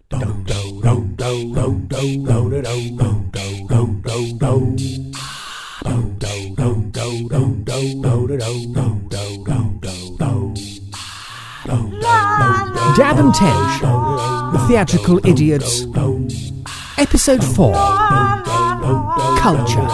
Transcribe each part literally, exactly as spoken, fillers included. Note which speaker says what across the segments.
Speaker 1: Dab and Tench, The Theatrical Idiots, Episode four, Culture.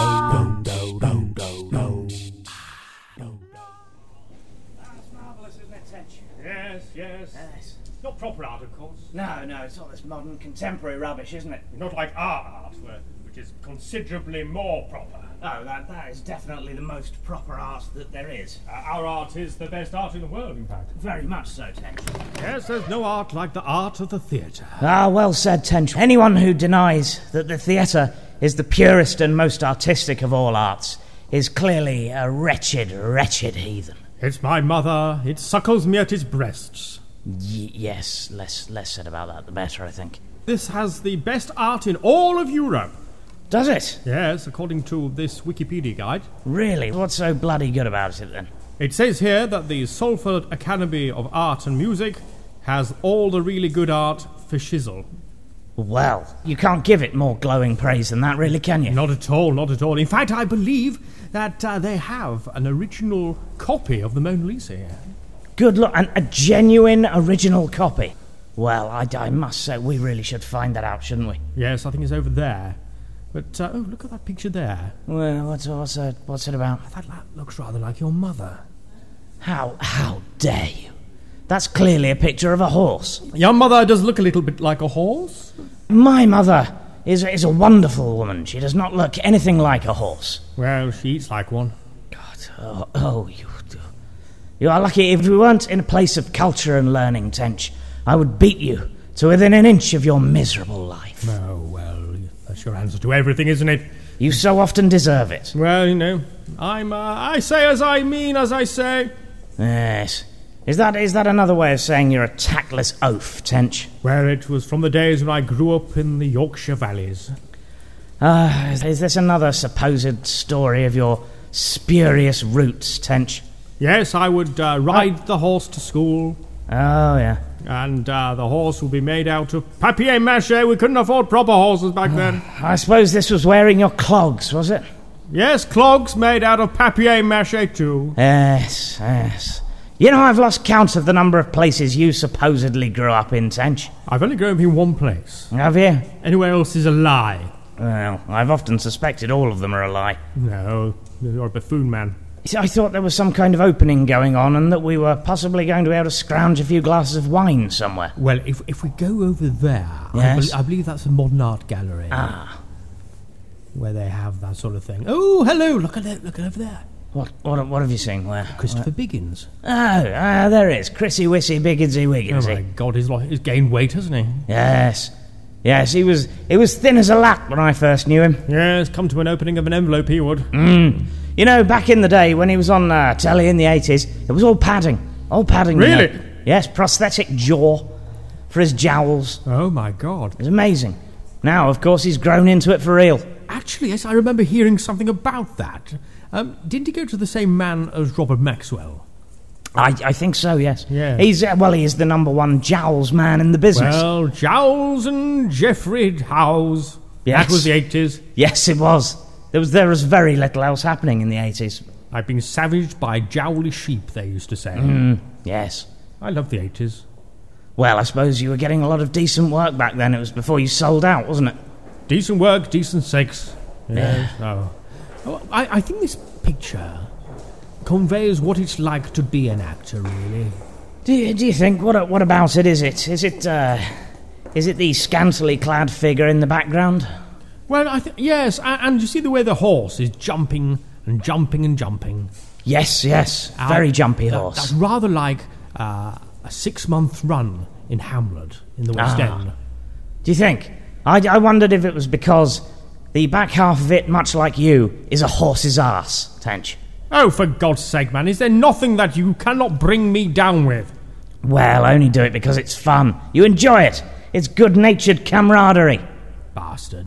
Speaker 2: That's marvellous, isn't it, Tench?
Speaker 3: Yes, yes.
Speaker 2: Yes.
Speaker 3: Not proper art, of course.
Speaker 2: No, no, it's all this modern contemporary rubbish, isn't it?
Speaker 3: Not like our art, where- which is considerably more proper.
Speaker 2: Oh, that, that is definitely the most proper art that there is.
Speaker 3: Uh, our art is the best art in the world, in fact.
Speaker 2: Very much so, Tench.
Speaker 3: Yes, there's no art like the art of the theatre.
Speaker 2: Ah, well said, Tench. Anyone who denies that the theatre is the purest and most artistic of all arts is clearly a wretched, wretched heathen.
Speaker 3: It's my mother, it suckles me at its breasts.
Speaker 2: Y- yes, less, less said about that, the better, I think.
Speaker 3: This has the best art in all of Europe.
Speaker 2: Does it?
Speaker 3: Yes, according to this Wikipedia guide.
Speaker 2: Really? What's so bloody good about it, then?
Speaker 3: It says here that the Salford Academy of Art and Music has all the really good art for shizzle.
Speaker 2: Well, you can't give it more glowing praise than that, really, can you?
Speaker 3: Not at all, not at all. In fact, I believe that uh, they have an original copy of the Mona Lisa here.
Speaker 2: Good look, and a genuine original copy. Well, I, I must say, we really should find that out, shouldn't we?
Speaker 3: Yes, I think it's over there. But, uh, oh, look at that picture there.
Speaker 2: Well, what's, what's, it, what's it about?
Speaker 3: That la- looks rather like your mother.
Speaker 2: How, how dare you? That's clearly a picture of a horse.
Speaker 3: Your mother does look a little bit like a horse.
Speaker 2: My mother is, is a wonderful woman. She does not look anything like a horse.
Speaker 3: Well, she eats like one.
Speaker 2: God, oh, oh you do. You are lucky. If we weren't in a place of culture and learning, Tench, I would beat you to within an inch of your miserable life.
Speaker 3: Oh, well, that's your answer to everything, isn't it?
Speaker 2: You so often deserve it.
Speaker 3: Well, you know, I'm, uh, I say as I mean as I say.
Speaker 2: Yes. Is that is that another way of saying you're a tactless oaf, Tench?
Speaker 3: Well, it was from the days when I grew up in the Yorkshire valleys.
Speaker 2: Ah, uh, is this another supposed story of your spurious roots, Tench?
Speaker 3: Yes, I would uh, ride oh. the horse to school.
Speaker 2: Oh, yeah.
Speaker 3: And uh, the horse would be made out of papier-mâché. We couldn't afford proper horses back then.
Speaker 2: I suppose this was wearing your clogs, was it?
Speaker 3: Yes, clogs made out of papier-mâché too.
Speaker 2: Yes, yes. You know, I've lost count of the number of places you supposedly grew up in, Tench.
Speaker 3: I've only grown up in one place.
Speaker 2: Have you?
Speaker 3: Anywhere else is a lie.
Speaker 2: Well, I've often suspected all of them are a lie.
Speaker 3: No, you're a buffoon, man.
Speaker 2: I thought there was some kind of opening going on and that we were possibly going to be able to scrounge a few glasses of wine somewhere.
Speaker 3: Well, if if we go over there,
Speaker 2: yes?
Speaker 3: I, be- I believe that's a modern art gallery.
Speaker 2: Ah.
Speaker 3: Where they have that sort of thing. Oh, hello, look at it, look at over there.
Speaker 2: What what what have you seen? Where?
Speaker 3: Christopher
Speaker 2: Where?
Speaker 3: Biggins.
Speaker 2: Oh, ah, there it is. Chrissy Wissy Bigginsy Wigginsy.
Speaker 3: Oh my God, he's, like, he's gained weight, hasn't he?
Speaker 2: Yes. Yes, he was he was thin as a lap when I first knew him.
Speaker 3: Yes, come to an opening of an envelope he would.
Speaker 2: Mm. You know, back in the day when he was on uh, telly in the eighties, it was all padding. All padding.
Speaker 3: Really?
Speaker 2: You know. Yes, prosthetic jaw for his jowls.
Speaker 3: Oh my God.
Speaker 2: It was amazing. Now, of course, he's grown into it for real.
Speaker 3: Actually, yes, I remember hearing something about that. Um, didn't he go to the same man as Robert Maxwell?
Speaker 2: I, I think so, yes.
Speaker 3: Yeah.
Speaker 2: He's uh, well, he is the number one jowls man in the business.
Speaker 3: Well, Jowls and Geoffrey Howes.
Speaker 2: Yes.
Speaker 3: That was the eighties.
Speaker 2: Yes, it was. There was there was very little else happening in the eighties.
Speaker 3: I've been savaged by jowly sheep, they used to say.
Speaker 2: Mm, yes.
Speaker 3: I love the eighties.
Speaker 2: Well, I suppose you were getting a lot of decent work back then. It was before you sold out, wasn't it?
Speaker 3: Decent work, decent sex. Yes.
Speaker 2: Yeah.
Speaker 3: Oh. oh I, I think this picture conveys what it's like to be an actor, really.
Speaker 2: Do you, do you think, what what about it is it? Is it, uh, is it the scantily clad figure in the background?
Speaker 3: Well, I think yes, and, and you see the way the horse is jumping and jumping and jumping.
Speaker 2: Yes, yes, very
Speaker 3: uh,
Speaker 2: jumpy
Speaker 3: that,
Speaker 2: horse.
Speaker 3: That's rather like uh, a six-month run in Hamlet in the West
Speaker 2: Ah.
Speaker 3: End.
Speaker 2: Do you think? I, I wondered if it was because the back half of it, much like you, is a horse's arse, Tench.
Speaker 3: Oh, for God's sake, man, is there nothing that you cannot bring me down with?
Speaker 2: Well, I only do it because it's fun. You enjoy it. It's good-natured camaraderie.
Speaker 3: Bastard.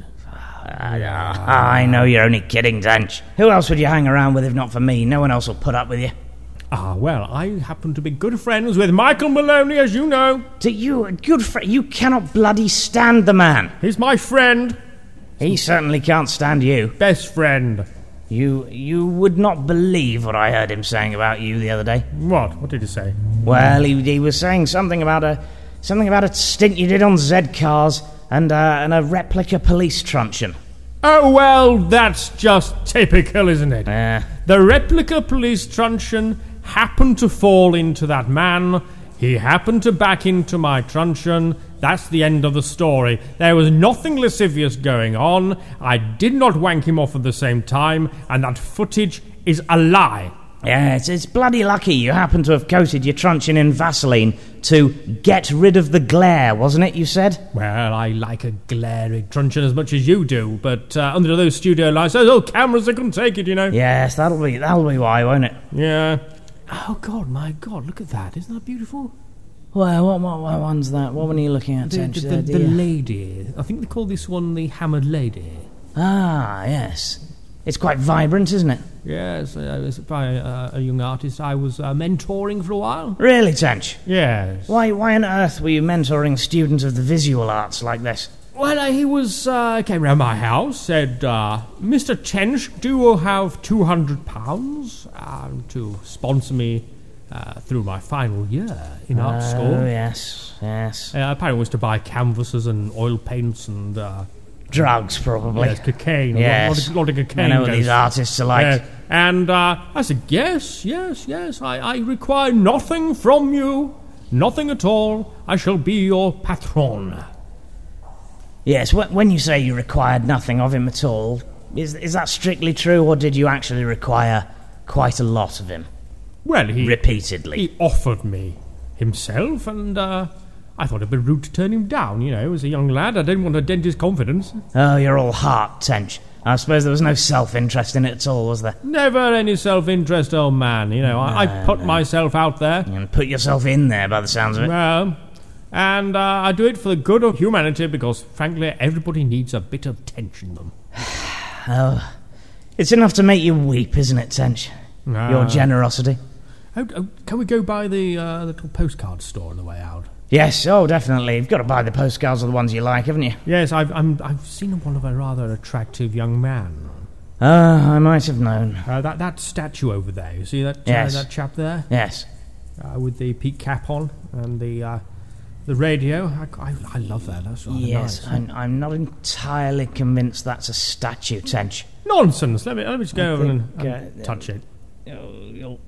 Speaker 2: I know you're only kidding, Tench. Who else would you hang around with if not for me? No one else will put up with you.
Speaker 3: Ah, well, I happen to be good friends with Michael Maloney, as you know.
Speaker 2: Do you, good friend, you cannot bloody stand the man.
Speaker 3: He's my friend.
Speaker 2: He certainly can't stand you.
Speaker 3: Best friend.
Speaker 2: You, you would not believe what I heard him saying about you the other day.
Speaker 3: What? What did he say?
Speaker 2: Well, he, he was saying something about a, something about a stint you did on Z-Cars and, uh, and a replica police truncheon.
Speaker 3: Oh, well, that's just typical, isn't it?
Speaker 2: Yeah.
Speaker 3: The replica police truncheon happened to fall into that man. He happened to back into my truncheon. That's the end of the story. There was nothing lascivious going on. I did not wank him off at the same time, and that footage is a lie.
Speaker 2: Yeah, it's, it's bloody lucky you happen to have coated your truncheon in Vaseline to get rid of the glare, wasn't it, you said?
Speaker 3: Well, I like a glary truncheon as much as you do, but uh, under those studio lights, those old cameras, they couldn't take it, you know.
Speaker 2: Yes, that'll be, that'll be why, won't it?
Speaker 3: Yeah. Oh, God, my God, look at that. Isn't that beautiful?
Speaker 2: Well, what, what, what one's that? What one are you looking at,
Speaker 3: The,
Speaker 2: Tench,
Speaker 3: the,
Speaker 2: there,
Speaker 3: the, the
Speaker 2: dear?
Speaker 3: lady. I think they call this one the Hammered Lady.
Speaker 2: Ah, yes. It's quite vibrant, isn't it?
Speaker 3: Yes, I was by uh, a young artist I was uh, mentoring for a while.
Speaker 2: Really, Tench?
Speaker 3: Yes.
Speaker 2: Why, why on earth were you mentoring students of the visual arts like this?
Speaker 3: Well, uh, he was uh, came round my house, said, uh, Mister Tench, do you have two hundred pounds uh, to sponsor me uh, through my final year in art
Speaker 2: Oh,
Speaker 3: school?
Speaker 2: yes, yes.
Speaker 3: Uh, apparently it was to buy canvases and oil paints and uh,
Speaker 2: Drugs, probably.
Speaker 3: yes, cocaine.
Speaker 2: Yes.
Speaker 3: A lot, lot of cocaine.
Speaker 2: I know what
Speaker 3: goes-
Speaker 2: these artists are like.
Speaker 3: Yeah. And uh, I said, yes, yes, yes, I, I require nothing from you, nothing at all. I shall be your patron.
Speaker 2: Yes, wh- when you say you required nothing of him at all, is is that strictly true, or did you actually require quite a lot of him?
Speaker 3: Well, he
Speaker 2: Repeatedly.
Speaker 3: he offered me himself, and uh, I thought it'd be rude to turn him down. You know, as a young lad, I didn't want to dent his confidence.
Speaker 2: Oh, you're all heart, Tench. I suppose there was no self-interest in it at all, was there?
Speaker 3: Never any self-interest, old man. You know, I, I put myself out there.
Speaker 2: And put yourself in there, by the sounds of it.
Speaker 3: Well, and uh, I do it for the good of humanity because, frankly, everybody needs a bit of tension in them.
Speaker 2: Oh, it's enough to make you weep, isn't it, Tench?
Speaker 3: Ah.
Speaker 2: Your generosity.
Speaker 3: Oh, oh, can we go by the uh, little postcard store on the way out?
Speaker 2: Yes, oh, definitely. You've got to buy the postcards of the ones you like, haven't you?
Speaker 3: Yes, I've I'm, I've seen one of a rather attractive young man.
Speaker 2: Ah, I might have known.
Speaker 3: Uh, that that statue over there. You see that
Speaker 2: Yes.
Speaker 3: uh, that chap there
Speaker 2: Yes.
Speaker 3: uh, with the peak cap on and the uh, the radio. I, I, I love that. That's rather
Speaker 2: Yes,
Speaker 3: nice.
Speaker 2: I'm, I'm not entirely convinced that's a statue, Tench.
Speaker 3: Nonsense. Let me let me just go
Speaker 2: I
Speaker 3: over and,
Speaker 2: think,
Speaker 3: and
Speaker 2: uh,
Speaker 3: touch it.
Speaker 2: Oh, you'll-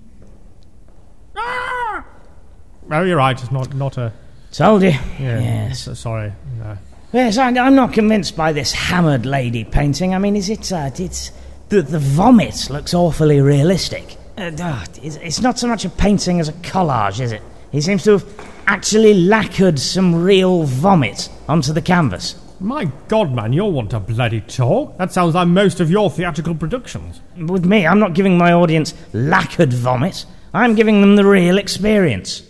Speaker 3: Oh, you're right. It's not not a.
Speaker 2: Told you.
Speaker 3: Yeah,
Speaker 2: Yes.
Speaker 3: so- sorry. No.
Speaker 2: Yes, I, I'm not convinced by this hammered lady painting. I mean, is it? Uh, it's the the vomit looks awfully realistic. Uh, ah, it's, it's not so much a painting as a collage, is it? He seems to have actually lacquered some real vomit onto the canvas.
Speaker 3: My God, man, you'll want to bloody talk. That sounds like most of your theatrical productions.
Speaker 2: With me, I'm not giving my audience lacquered vomit. I'm giving them the real experience.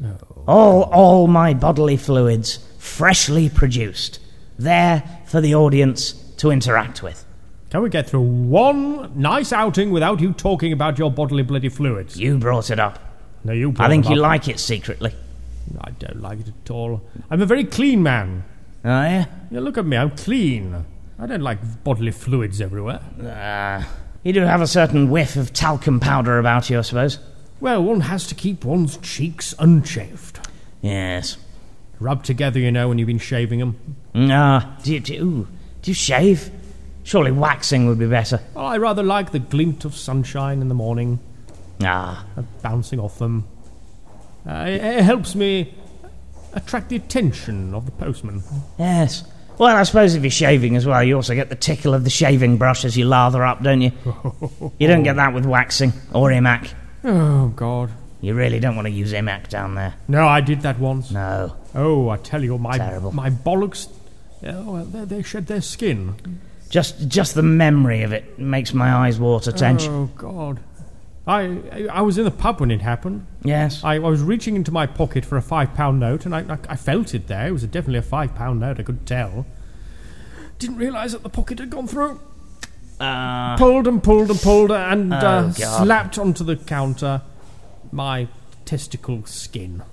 Speaker 2: All, all my bodily fluids, freshly produced, there for the audience to interact with.
Speaker 3: Can we get through one nice outing without you talking about your bodily bloody fluids?
Speaker 2: You brought it up.
Speaker 3: No, you.
Speaker 2: I
Speaker 3: brought
Speaker 2: think
Speaker 3: them
Speaker 2: you
Speaker 3: up.
Speaker 2: like it secretly.
Speaker 3: I don't like it at all. I'm a very clean man.
Speaker 2: Oh, yeah?
Speaker 3: Yeah, look at me. I'm clean. I don't like bodily fluids everywhere.
Speaker 2: Uh, you do have a certain whiff of talcum powder about you, I suppose.
Speaker 3: Well, one has to keep one's cheeks unchafed.
Speaker 2: Yes.
Speaker 3: Rub together, you know, when you've been shaving them.
Speaker 2: Ah, do you, do, you, ooh, do you shave? Surely waxing would be better.
Speaker 3: Well, I rather like the glint of sunshine in the morning,
Speaker 2: Ah,
Speaker 3: uh, bouncing off them. Uh, it, it helps me attract the attention of the postman.
Speaker 2: yes. Well, I suppose if you're shaving as well, you also get the tickle of the shaving brush as you lather up, don't you? You don't get that with waxing or imac.
Speaker 3: Oh, God.
Speaker 2: You really don't want to use imac down there.
Speaker 3: No, I did that once.
Speaker 2: No.
Speaker 3: Oh, I tell you, my
Speaker 2: Terrible.
Speaker 3: my bollocks, oh, well, they, they shed their skin.
Speaker 2: Just just the memory of it makes my eyes water, Tench.
Speaker 3: Oh, God. I, I I was in the pub when it happened.
Speaker 2: Yes.
Speaker 3: I, I was reaching into my pocket for a five-pound note, and I, I, I felt it there. It was definitely a five-pound note, I could tell. Didn't realise that the pocket had gone through.
Speaker 2: Uh,
Speaker 3: Pulled and pulled and pulled, and
Speaker 2: Oh,
Speaker 3: uh,
Speaker 2: God.
Speaker 3: slapped onto the counter. my testicle skin.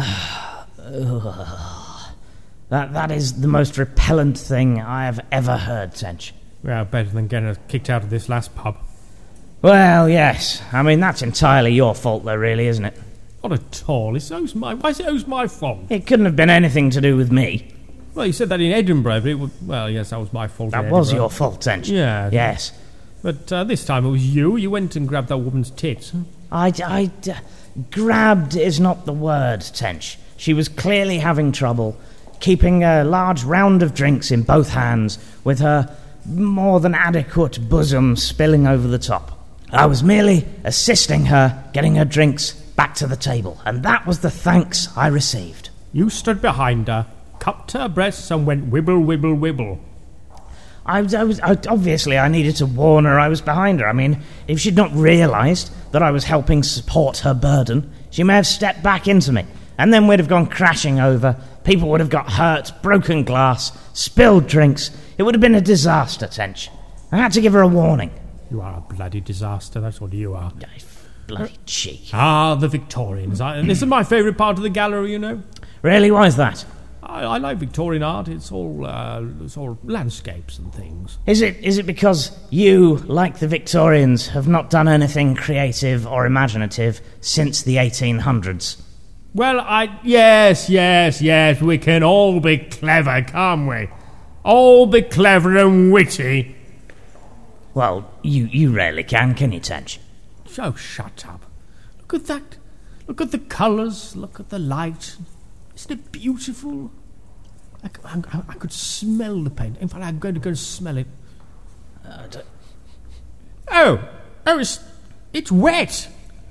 Speaker 2: That that is the most repellent thing I have ever heard, Tench.
Speaker 3: Well, better than getting us kicked out of this last pub.
Speaker 2: Well, yes. I mean, that's entirely your fault, though, really, isn't it?
Speaker 3: Not at all. It's always my... Why is it always my fault?
Speaker 2: It couldn't have been anything to do with me.
Speaker 3: Well, you said that in Edinburgh, but it was... Well, yes, that was my fault.
Speaker 2: That
Speaker 3: in
Speaker 2: was
Speaker 3: Edinburgh.
Speaker 2: your fault, Tench.
Speaker 3: Yeah.
Speaker 2: Yes.
Speaker 3: But uh, this time it was you. You went and grabbed that woman's tits.
Speaker 2: I... I... Uh, grabbed is not the word, Tench. She was clearly having trouble keeping a large round of drinks in both hands with her more than adequate bosom spilling over the top. I was merely assisting her getting her drinks back to the table, and that was the thanks I received.
Speaker 3: You stood behind her, cupped her breasts and went wibble, wibble, wibble.
Speaker 2: I was, I was I, obviously I needed to warn her I was behind her. I mean, if she'd not realised that I was helping support her burden, she may have stepped back into me, and then we'd have gone crashing over. People would have got hurt, broken glass, spilled drinks. It would have been a disaster, Tench. I had to give her a warning.
Speaker 3: You are a bloody disaster, that's what you are.
Speaker 2: I bloody cheek.
Speaker 3: Ah, the Victorians. I, this is my favourite part of the gallery, you know.
Speaker 2: Really? Why is that?
Speaker 3: I, I like Victorian art. It's all uh, it's all landscapes and things.
Speaker 2: Is it is it because you, like the Victorians, have not done anything creative or imaginative since the eighteen hundreds?
Speaker 3: Well, I... Yes, yes, yes, we can all be clever, can't we? All be clever and witty.
Speaker 2: Well, you, you rarely can, can you, Tench?
Speaker 3: So shut up. Look at that. Look at the colours. Look at the light. Isn't it beautiful? I, I, I could smell the paint. In fact, I'm going to go and smell it.
Speaker 2: Uh, d-
Speaker 3: Oh, oh, it's, it's wet.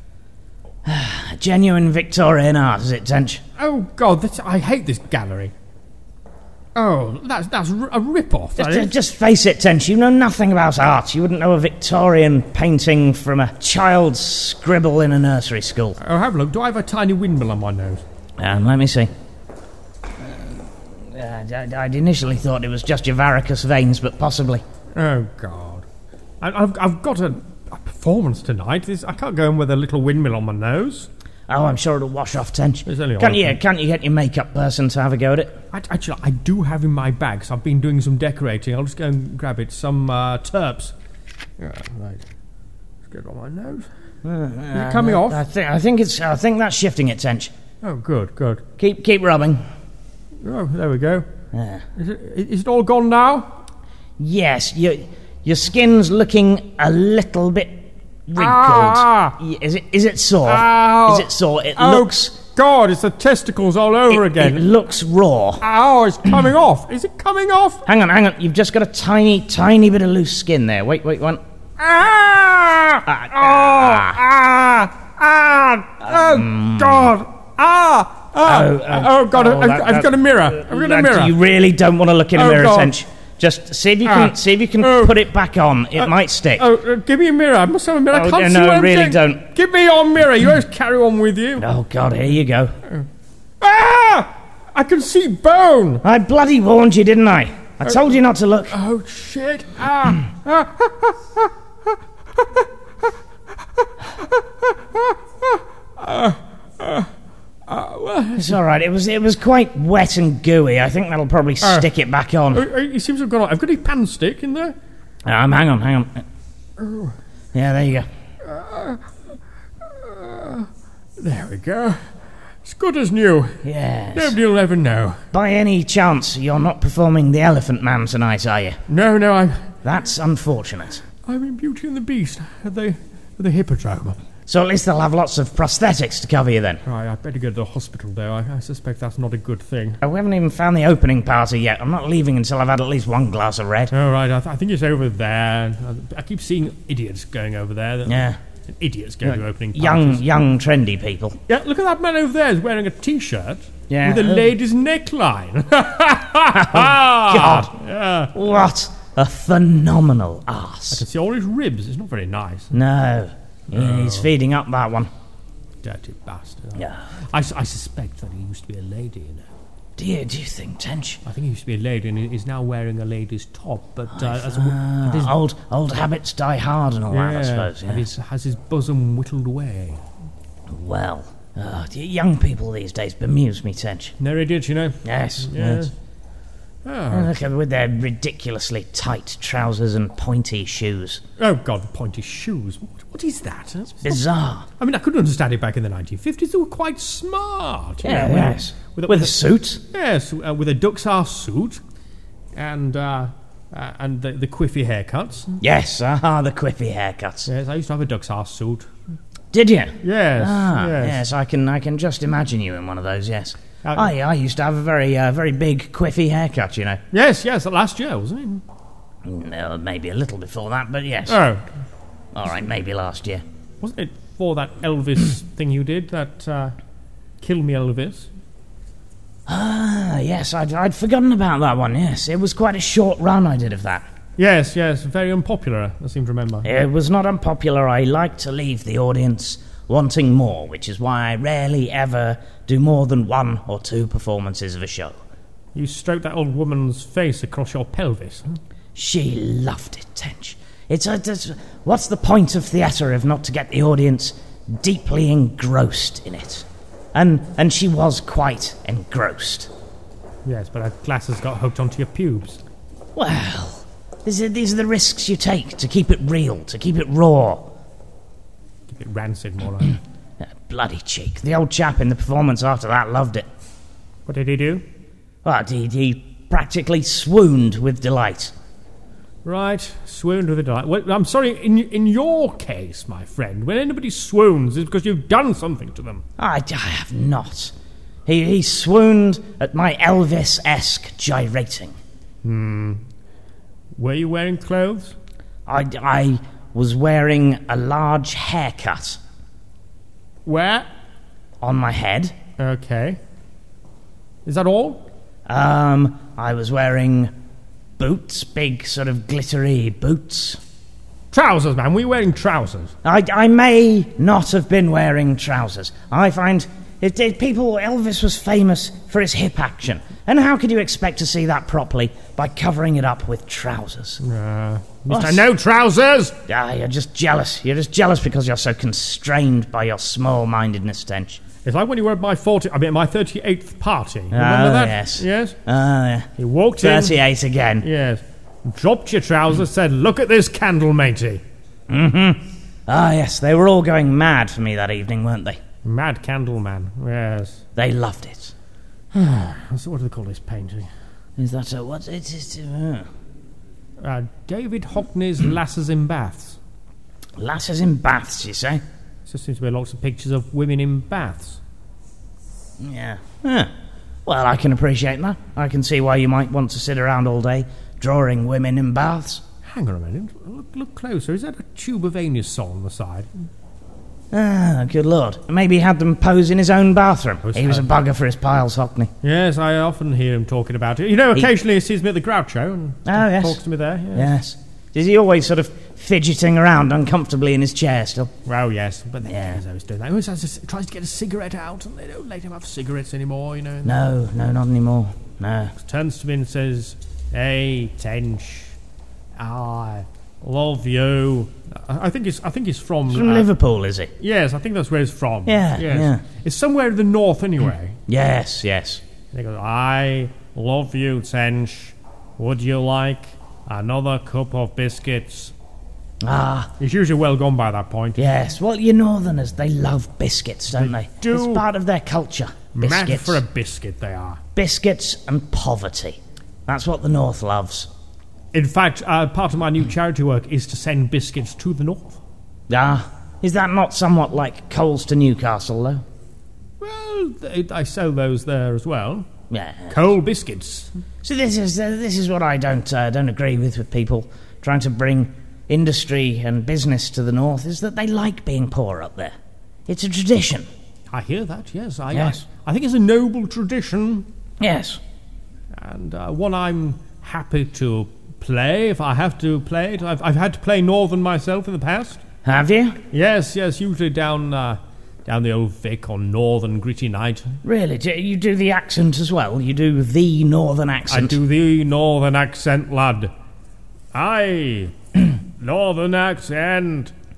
Speaker 2: Genuine Victorian art, is it, Tench?
Speaker 3: Oh, God, that's, I hate this gallery. Oh, that's that's a rip-off, that
Speaker 2: Just,
Speaker 3: is.
Speaker 2: just face it, Tench, you know nothing about art. You wouldn't know a Victorian painting from a child's scribble in a nursery school.
Speaker 3: Oh, have a look. Do I have a tiny windmill on my nose?
Speaker 2: Um, let me see. Uh, I, I'd initially thought it was just your varicose veins, but possibly.
Speaker 3: Oh, God. I, I've, I've got a, a performance tonight. This, I can't go in with a little windmill on my nose.
Speaker 2: Oh, I'm sure it'll wash off, Tench.
Speaker 3: It's only
Speaker 2: Can't
Speaker 3: on
Speaker 2: you,
Speaker 3: it.
Speaker 2: can't you get your makeup person to have a go at it?
Speaker 3: I, actually, I do have in my bag, so I've been doing some decorating. I'll just go and grab it. Some uh, terps. Yeah, right. Let's get it on my nose.
Speaker 2: Uh,
Speaker 3: Is it coming
Speaker 2: I,
Speaker 3: off?
Speaker 2: I think I think it's I think that's shifting it, Tench.
Speaker 3: Oh, good, good.
Speaker 2: Keep keep rubbing.
Speaker 3: Oh, there we go.
Speaker 2: Yeah.
Speaker 3: Is it, is it all gone now?
Speaker 2: Yes, your your skin's looking a little bit wrinkled.
Speaker 3: Ah!
Speaker 2: Y- Is it is it sore?
Speaker 3: Ow.
Speaker 2: Is it sore? It
Speaker 3: Oh,
Speaker 2: looks
Speaker 3: God, it's the testicles all over
Speaker 2: it,
Speaker 3: again.
Speaker 2: it looks raw.
Speaker 3: Ow, it's coming off. Is it coming off?
Speaker 2: Hang on, hang on. You've just got a tiny tiny bit of loose skin there. Wait, wait, one.
Speaker 3: Ah!
Speaker 2: Ah,
Speaker 3: Oh, ah, ah, oh, God, ah, ah,
Speaker 2: Oh,
Speaker 3: oh,
Speaker 2: oh,
Speaker 3: God,
Speaker 2: oh,
Speaker 3: I've,
Speaker 2: that-
Speaker 3: I've
Speaker 2: that-
Speaker 3: got a mirror, I've got a
Speaker 2: Lad,
Speaker 3: mirror.
Speaker 2: You really don't want to look in a
Speaker 3: Oh,
Speaker 2: mirror,
Speaker 3: God.
Speaker 2: Tench. Just see if you can
Speaker 3: Ah.
Speaker 2: see if you can
Speaker 3: Oh.
Speaker 2: put it back on. It might stick.
Speaker 3: Oh, uh, give me a mirror, I must have a mirror, I
Speaker 2: Oh,
Speaker 3: can't
Speaker 2: no,
Speaker 3: see
Speaker 2: no,
Speaker 3: what I'm
Speaker 2: really
Speaker 3: doing.
Speaker 2: don't.
Speaker 3: Give me your mirror, you always carry on with you.
Speaker 2: Oh God, here you go.
Speaker 3: Ah, I can see bone.
Speaker 2: I bloody warned you, didn't I? I told you not to look.
Speaker 3: Oh, shit, ah, ah.
Speaker 2: It's all right. It was it was quite wet and gooey. I think that'll probably
Speaker 3: Oh.
Speaker 2: stick it back on.
Speaker 3: Oh, oh, it seems to have gone on. I've got a pan stick in there.
Speaker 2: Um, hang on, hang on. Yeah, there you go.
Speaker 3: There we go. It's good as new.
Speaker 2: Yes.
Speaker 3: Nobody will ever know.
Speaker 2: By any chance, you're not performing the Elephant Man tonight, are you?
Speaker 3: No, no, I'm
Speaker 2: That's unfortunate.
Speaker 3: I'm in Beauty and the Beast at the at the Hippodrome.
Speaker 2: So at least they'll have lots of prosthetics to cover you then.
Speaker 3: Right, I better go to the hospital though. I, I suspect that's not a good thing.
Speaker 2: Oh, we haven't even found the opening party yet. I'm not leaving until I've had at least one glass of red.
Speaker 3: All right, I, th- I think it's over there. I, I keep seeing idiots going over there.
Speaker 2: Yeah.
Speaker 3: Idiots going to opening
Speaker 2: Young,
Speaker 3: parties.
Speaker 2: young, trendy people.
Speaker 3: Yeah, look at that man over there. He's wearing a T-shirt
Speaker 2: Yeah.
Speaker 3: with a
Speaker 2: Oh.
Speaker 3: lady's neckline.
Speaker 2: God.
Speaker 3: Yeah.
Speaker 2: What a phenomenal
Speaker 3: I
Speaker 2: arse.
Speaker 3: can see all his ribs. It's not very nice.
Speaker 2: No. Yeah, he's feeding up that one.
Speaker 3: Dirty bastard.
Speaker 2: Yeah.
Speaker 3: I, s- I suspect that he used to be a lady, you know.
Speaker 2: Do you, do you think, Tench?
Speaker 3: I think he used to be a lady and he is now wearing a lady's top, but uh, as a, w-
Speaker 2: Ah,
Speaker 3: and his,
Speaker 2: old old habits die hard and all that, I
Speaker 3: yeah,
Speaker 2: suppose.
Speaker 3: and
Speaker 2: Yeah.
Speaker 3: his, has his bosom whittled away.
Speaker 2: Well, uh, young people these days bemuse me, Tench.
Speaker 3: No, he did, you know.
Speaker 2: Yes,
Speaker 3: Yeah.
Speaker 2: yes.
Speaker 3: Oh.
Speaker 2: Look at with their ridiculously tight trousers and pointy shoes.
Speaker 3: Oh, God, pointy shoes. What, what is that? That's
Speaker 2: Bizarre.
Speaker 3: I mean, I couldn't understand it back in the nineteen fifties. They were quite smart. you
Speaker 2: Yeah,
Speaker 3: know,
Speaker 2: yes.
Speaker 3: With a,
Speaker 2: With a suit.
Speaker 3: yes, uh, with a duck's arse suit and uh, uh, and the, the quiffy haircuts.
Speaker 2: Yes, ah, the quippy haircuts.
Speaker 3: Yes, I used to have a duck's arse suit.
Speaker 2: Did you?
Speaker 3: Yes,
Speaker 2: Ah,
Speaker 3: yes.
Speaker 2: yes. I can. I can just imagine you in one of those. Yes.
Speaker 3: Uh,
Speaker 2: I, I used to have a very, uh, very big quiffy haircut. You know.
Speaker 3: Yes, yes, last year, wasn't it?
Speaker 2: No, maybe a little before that, but yes.
Speaker 3: Oh,
Speaker 2: All right, maybe last year.
Speaker 3: wasn't it for that Elvis thing you did, that uh, Kill Me Elvis?
Speaker 2: Ah, yes. I'd, I'd forgotten about that one. Yes, it was quite a short run I did of that.
Speaker 3: Yes, yes, very unpopular, I seem to remember.
Speaker 2: It was not unpopular. I like to leave the audience wanting more, which is why I rarely ever do more than one or two performances of a show.
Speaker 3: You stroked that old woman's face across your pelvis. Huh?
Speaker 2: She loved it, Tench. It's a, it's, what's the point of theatre if not to get the audience deeply engrossed in it? And and she was quite engrossed.
Speaker 3: Yes, but her glasses got hooked onto your pubes.
Speaker 2: Well, these are, these are the risks you take to keep it real, to keep it raw.
Speaker 3: Keep it rancid, more like.
Speaker 2: That bloody cheek. The old chap in the performance after that loved it.
Speaker 3: What did he do?
Speaker 2: But he, he practically swooned with delight.
Speaker 3: Right, swooned with a delight. Well, I'm sorry, in in your case, my friend, when anybody swoons, it's because you've done something to them.
Speaker 2: I, I have not. He, he swooned at my Elvis-esque gyrating.
Speaker 3: Hmm. Were you wearing clothes?
Speaker 2: I, I was wearing a large haircut
Speaker 3: Where?
Speaker 2: on my head.
Speaker 3: Okay. Is that all?
Speaker 2: Um, I was wearing boots, big sort of glittery boots.
Speaker 3: Trousers, man. Were you wearing trousers?
Speaker 2: I, I may not have been wearing trousers. I find it, it, people, Elvis was famous for his hip action. And how could you expect to see that properly by covering it up with trousers?
Speaker 3: Uh,
Speaker 2: What?
Speaker 3: Mister No Trousers!
Speaker 2: Ah, you're just jealous. You're just jealous because you're so constrained by your small-mindedness, Tench.
Speaker 3: It's like when you were at my forty, I mean my thirty-eighth party. Remember
Speaker 2: Oh,
Speaker 3: that?
Speaker 2: yes.
Speaker 3: Yes.
Speaker 2: Ah, yeah.
Speaker 3: You walked in.
Speaker 2: thirty-eight again.
Speaker 3: Yes. Dropped your trousers, said, "Look at this candle, matey."
Speaker 2: Mm-hmm. Ah, yes, they were all going mad for me that evening, weren't they?
Speaker 3: Mad candle man. Yes.
Speaker 2: They loved it.
Speaker 3: So what do they call this painting?
Speaker 2: Is that a, what it is? Uh,
Speaker 3: Uh, David Hockney's Lasses in Baths.
Speaker 2: lasses in baths, you say?
Speaker 3: There seems to be lots of pictures of women in baths.
Speaker 2: Yeah. Yeah. Well, I can appreciate that. I can see why you might want to sit around all day drawing women in baths.
Speaker 3: Hang on a minute. Look, look closer. Is that a Tuba Venus song on the side?
Speaker 2: Ah, good lord. Maybe he had them pose in his own bathroom.
Speaker 3: Was
Speaker 2: He was a
Speaker 3: that-
Speaker 2: bugger for his piles, Hockney.
Speaker 3: Yes, I often hear him talking about it. You know,
Speaker 2: He-
Speaker 3: occasionally he sees me at the Groucho and
Speaker 2: Oh, yes.
Speaker 3: talks to me there. Yes.
Speaker 2: Yes. Is he always sort of fidgeting around uncomfortably in his chair still?
Speaker 3: Well, yes, but then
Speaker 2: Yeah.
Speaker 3: he's always doing that. He always has to, tries to get a cigarette out, and they don't let him have cigarettes anymore, you know.
Speaker 2: No, no, not anymore. No.
Speaker 3: Turns to me and says, "Hey, Tench, I love you." I I think he's. I think he's from.
Speaker 2: He's from
Speaker 3: uh,
Speaker 2: Liverpool, is he?
Speaker 3: Yes, I think that's where he's from.
Speaker 2: Yeah,
Speaker 3: yes.
Speaker 2: yeah.
Speaker 3: It's somewhere in the north, anyway.
Speaker 2: Yes, yes.
Speaker 3: And he goes, "I love you, Tench. Would you like another cup of biscuits?"
Speaker 2: Ah,
Speaker 3: He's usually well gone by that point.
Speaker 2: yes. Well, you Northerners, they love biscuits, don't they?
Speaker 3: do.
Speaker 2: It's part of their culture.
Speaker 3: Mad
Speaker 2: Biscuits.
Speaker 3: for a biscuit, they are.
Speaker 2: Biscuits and poverty. That's what the North loves.
Speaker 3: In fact, uh, part of my new charity work is to send biscuits to the north.
Speaker 2: Ah, is that not somewhat like coals to Newcastle, though?
Speaker 3: Well, they, I sell those there as well.
Speaker 2: Yeah.
Speaker 3: Coal biscuits.
Speaker 2: So this is uh, this is what I don't uh, don't agree with with people trying to bring industry and business to the north, is that they like being poor up there. It's a tradition.
Speaker 3: I hear that, yes. I,
Speaker 2: Yes.
Speaker 3: I, I think it's a noble tradition,
Speaker 2: Yes.
Speaker 3: and uh, one I'm happy to play if I have to play it. I've, I've had to play Northern myself in the past.
Speaker 2: Have you?
Speaker 3: Yes, yes, usually down uh, down the old Vic on Northern Gritty Night.
Speaker 2: Really? Do you do the accent as well? You do the northern
Speaker 3: I
Speaker 2: accent?
Speaker 3: do the Northern accent, lad. Aye, Northern accent.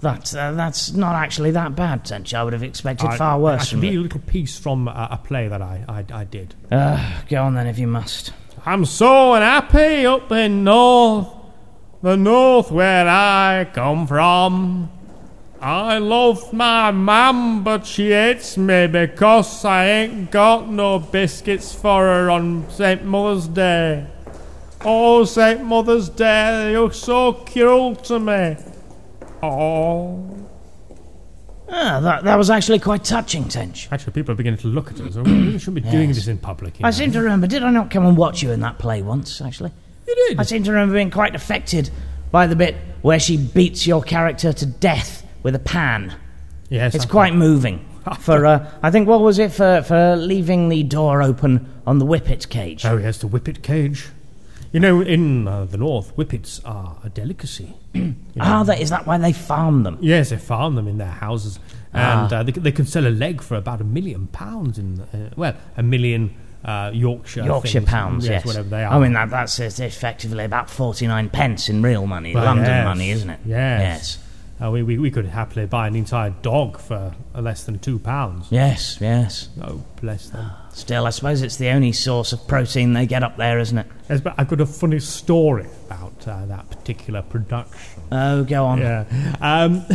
Speaker 2: that uh, that's not actually that bad, Tench. I would have expected
Speaker 3: I,
Speaker 2: far worse
Speaker 3: I
Speaker 2: from
Speaker 3: can read a
Speaker 2: you.
Speaker 3: little piece from a, a play that I, I, I did.
Speaker 2: Uh, go on then, if you must.
Speaker 3: I'm so unhappy up in north, the north where I come from. I love my mum, but she hates me because I ain't got no biscuits for her on Saint Mother's Day. Oh, Saint Mother's Day, you're so cruel to me. Oh.
Speaker 2: Ah, that, that was actually quite touching, Tench.
Speaker 3: Actually, people are beginning to look at us. We shouldn't be doing
Speaker 2: Yes.
Speaker 3: this in public. You
Speaker 2: I
Speaker 3: know.
Speaker 2: seem to remember, did I not come and watch you in that play once, actually?
Speaker 3: You did.
Speaker 2: I seem to remember being quite affected by the bit where she beats your character to death with a pan.
Speaker 3: Yes.
Speaker 2: It's
Speaker 3: I-
Speaker 2: quite moving. For, uh, I think, what was it, for, for leaving the door open on the whippet cage?
Speaker 3: Oh, yes, the whippet cage. You know, in uh, the north, whippets are a delicacy. You know.
Speaker 2: Ah, that, is that why they farm them?
Speaker 3: Yes, they farm them in their houses, and
Speaker 2: Ah.
Speaker 3: uh, they, they can sell a leg for about a million pounds. In uh, well, a million uh, Yorkshire
Speaker 2: Yorkshire
Speaker 3: things,
Speaker 2: pounds, yes.
Speaker 3: whatever they are.
Speaker 2: I mean, that, that's uh, effectively about forty-nine pence in real money,
Speaker 3: Well,
Speaker 2: London
Speaker 3: yes,
Speaker 2: money, isn't it?
Speaker 3: Yes. Uh, we, we we could happily buy an entire dog for uh, less than two pounds.
Speaker 2: Yes, yes.
Speaker 3: Oh, bless them.
Speaker 2: Still, I suppose it's the only source of protein they get up there, isn't it?
Speaker 3: Yes, but I've got a funny story about uh, that particular production.
Speaker 2: Oh, go on.
Speaker 3: Yeah. Um,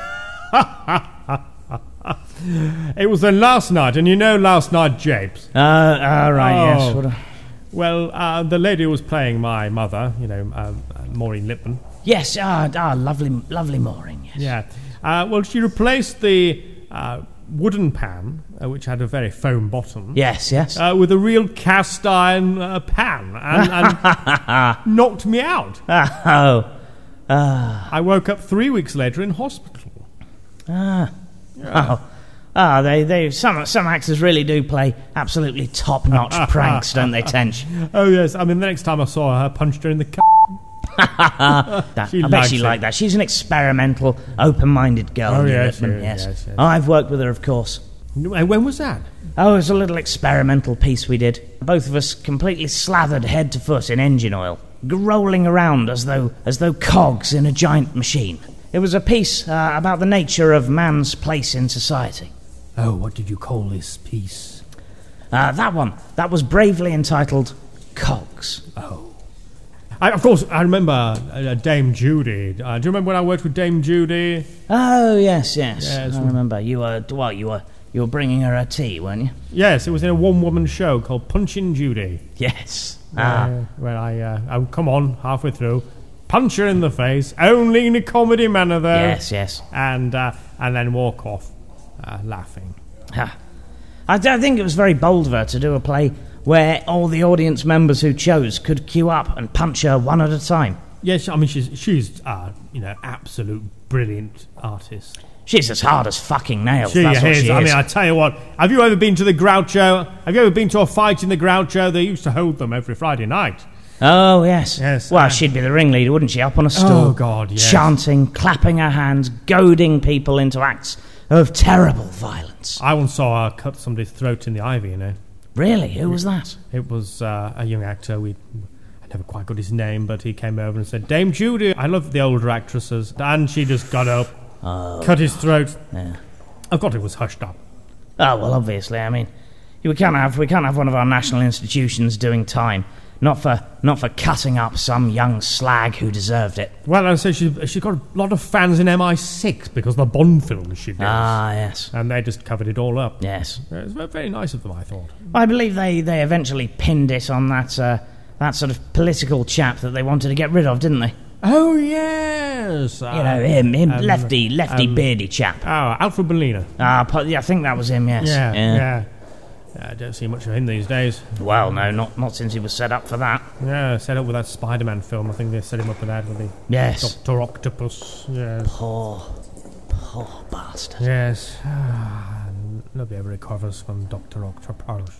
Speaker 3: it was then last night, and you know last night, Japes.
Speaker 2: Uh, uh, right,
Speaker 3: Oh.
Speaker 2: yes. What a-
Speaker 3: Well, uh, the lady who was playing my mother, you know, um, uh, Maureen Lipman.
Speaker 2: yes, ah, ah, lovely, lovely mooring, yes.
Speaker 3: Yeah. Uh, well, she replaced the uh, wooden pan, uh, which had a very foam bottom,
Speaker 2: Yes, yes.
Speaker 3: uh, with a real cast iron uh, pan, and, and knocked me out.
Speaker 2: oh. Ah,
Speaker 3: I woke up three weeks later in hospital.
Speaker 2: ah. Oh. Ah, they, they, some, some actors really do play absolutely top-notch pranks, don't they, Tench?
Speaker 3: Oh yes, I mean the next time I saw her, I punched her in the. C-
Speaker 2: That,
Speaker 3: She
Speaker 2: I bet
Speaker 3: likes
Speaker 2: she
Speaker 3: it.
Speaker 2: liked that. She's an experimental, open-minded girl.
Speaker 3: Oh,
Speaker 2: New
Speaker 3: yes,
Speaker 2: Lipman,
Speaker 3: yes, yes, yes.
Speaker 2: I've worked with her, of course.
Speaker 3: When was that?
Speaker 2: Oh, it was a little experimental piece we did. Both of us completely slathered head to foot in engine oil, g- rolling around as though as though cogs in a giant machine. It was a piece uh, about the nature of man's place in society.
Speaker 3: Oh, what did you call this piece?
Speaker 2: Uh, that one, that was bravely entitled Cogs.
Speaker 3: Oh. I, of course, I remember uh, Dame Judy. Uh, do you remember when I worked with Dame Judy?
Speaker 2: Oh, yes, yes.
Speaker 3: Yes.
Speaker 2: I remember. You were, well, you were, you were bringing her a tea, weren't you?
Speaker 3: Yes, it was in a one-woman show called Punchin' Judy.
Speaker 2: Yes. Ah.
Speaker 3: Uh, where I, uh, I would come on halfway through, punch her in the face, only in a comedy manner though.
Speaker 2: Yes, yes.
Speaker 3: And, uh, and then walk off uh, laughing.
Speaker 2: Ah. I don't think it was very bold of her to do a play where all the audience members who chose could queue up and punch her one at a time.
Speaker 3: Yes, I mean, she's, she's uh, you know, absolute brilliant artist.
Speaker 2: She's as hard as fucking nails.
Speaker 3: She
Speaker 2: That's what
Speaker 3: is.
Speaker 2: she
Speaker 3: I
Speaker 2: is.
Speaker 3: mean, I tell you what, have you ever been to the Groucho? Have you ever been to a fight in the Groucho? They used to hold them every Friday night.
Speaker 2: Oh, yes.
Speaker 3: Yes,
Speaker 2: Well,
Speaker 3: uh,
Speaker 2: she'd be the ringleader, wouldn't she? Up on a stool.
Speaker 3: Oh, God, yes.
Speaker 2: Chanting, clapping her hands, goading people into acts of terrible violence.
Speaker 3: I once saw her cut somebody's throat in the Ivy, you know.
Speaker 2: Really? Who was that?
Speaker 3: It was uh, a young actor. We, I never quite got his name, but he came over and said, Dame Judy, I love the older actresses. And she just got up,
Speaker 2: Oh,
Speaker 3: cut his throat.
Speaker 2: yeah.
Speaker 3: Of course, it was hushed up.
Speaker 2: Oh, well, obviously. I mean, we can't have we can't have one of our national institutions doing time. Not for not for cutting up some young slag who deserved it.
Speaker 3: Well, I say she she got a lot of fans in M I six because of the Bond films she did.
Speaker 2: Ah, yes.
Speaker 3: And they just covered it all up.
Speaker 2: Yes.
Speaker 3: It was very- very nice of them, I thought.
Speaker 2: I believe they, they eventually pinned it on that uh, that sort of political chap that they wanted to get rid of, didn't they?
Speaker 3: Oh, yes.
Speaker 2: You know, him, him,
Speaker 3: um,
Speaker 2: lefty, lefty,
Speaker 3: um,
Speaker 2: beardy chap.
Speaker 3: Oh, Alfred Molina.
Speaker 2: Ah, po- yeah, I think that was him. Yes.
Speaker 3: Yeah, yeah. Yeah, I don't see much of him these days.
Speaker 2: Well, no, not not since he was set up for that.
Speaker 3: Yeah, set up with that Spider-Man film. I think they set him up with that with the
Speaker 2: Yes.
Speaker 3: Doctor Octopus. Yes.
Speaker 2: Poor, poor bastard.
Speaker 3: Yes. Ah, nobody ever recovers from Doctor Octopus.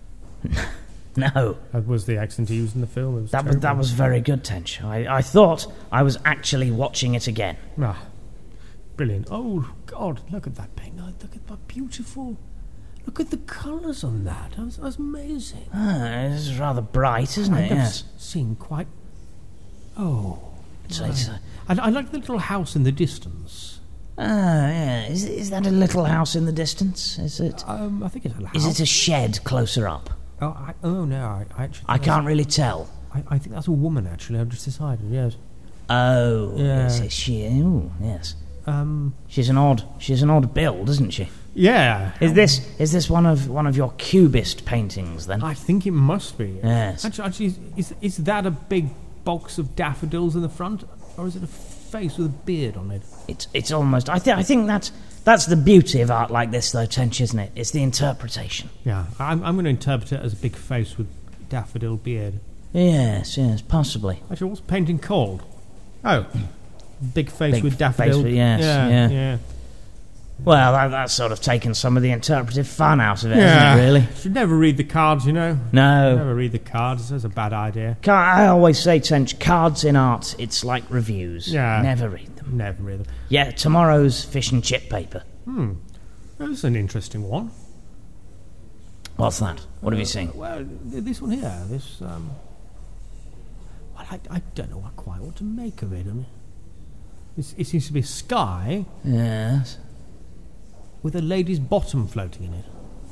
Speaker 2: No,
Speaker 3: That was the accent he used in the film. It was
Speaker 2: that was, that
Speaker 3: terrible.
Speaker 2: was very good, Tench. I, I thought I was actually watching it again.
Speaker 3: Ah, brilliant. Oh, God, look at that paint. Oh, look at that beautiful... Look at the colours on that. That's, that's amazing.
Speaker 2: Ah, this is rather bright, isn't
Speaker 3: I've
Speaker 2: it?
Speaker 3: never
Speaker 2: Yes.
Speaker 3: s- seen quite... Oh.
Speaker 2: It's, it's, uh,
Speaker 3: I, I like the little house in the distance.
Speaker 2: Ah, yeah. Is, is that a little house in the distance? Is it?
Speaker 3: Um, I think it's a house.
Speaker 2: Is it a shed closer up?
Speaker 3: Oh, I, oh no, I, I actually...
Speaker 2: I can't really tell.
Speaker 3: I, I think that's a woman, actually. I've just decided, yes.
Speaker 2: Oh,
Speaker 3: Yeah.
Speaker 2: is it she? Ooh, yes.
Speaker 3: Um,
Speaker 2: She's an odd. She's an odd build, isn't she?
Speaker 3: yeah.
Speaker 2: Is this is this one of one of your cubist paintings then?
Speaker 3: I think it must be.
Speaker 2: Yes.
Speaker 3: Actually, actually is, is that a big box of daffodils in the front? Or is it a face with a beard on it?
Speaker 2: It's it's almost. I think I think that's that's the beauty of art like this, though, Tench, isn't it? It's the interpretation.
Speaker 3: Yeah, I'm, I'm going to interpret it as a big face with daffodil beard.
Speaker 2: Yes, yes, possibly.
Speaker 3: Actually, what's the painting called? Oh, big face
Speaker 2: Big
Speaker 3: with
Speaker 2: face
Speaker 3: daffodil.
Speaker 2: with- yes,
Speaker 3: yeah,
Speaker 2: yeah.
Speaker 3: yeah.
Speaker 2: Well, that, that's sort of taken some of the interpretive fun out of it,
Speaker 3: Yeah.
Speaker 2: hasn't it? Really?
Speaker 3: Should never read the cards, you know.
Speaker 2: No.
Speaker 3: Never read the cards. That's a bad idea.
Speaker 2: Ca- I always say, Tench, cards in art, it's like reviews.
Speaker 3: Yeah.
Speaker 2: Never read them.
Speaker 3: Never read them.
Speaker 2: Yeah, tomorrow's fish and chip paper.
Speaker 3: Hmm. That's an interesting one.
Speaker 2: What's that? What have you seen?
Speaker 3: Well, th- this one here. This. Um, well, I, I don't know what, quite what to make of it. I mean, it's, it seems to be a sky
Speaker 2: Yes.
Speaker 3: with a lady's bottom floating in it.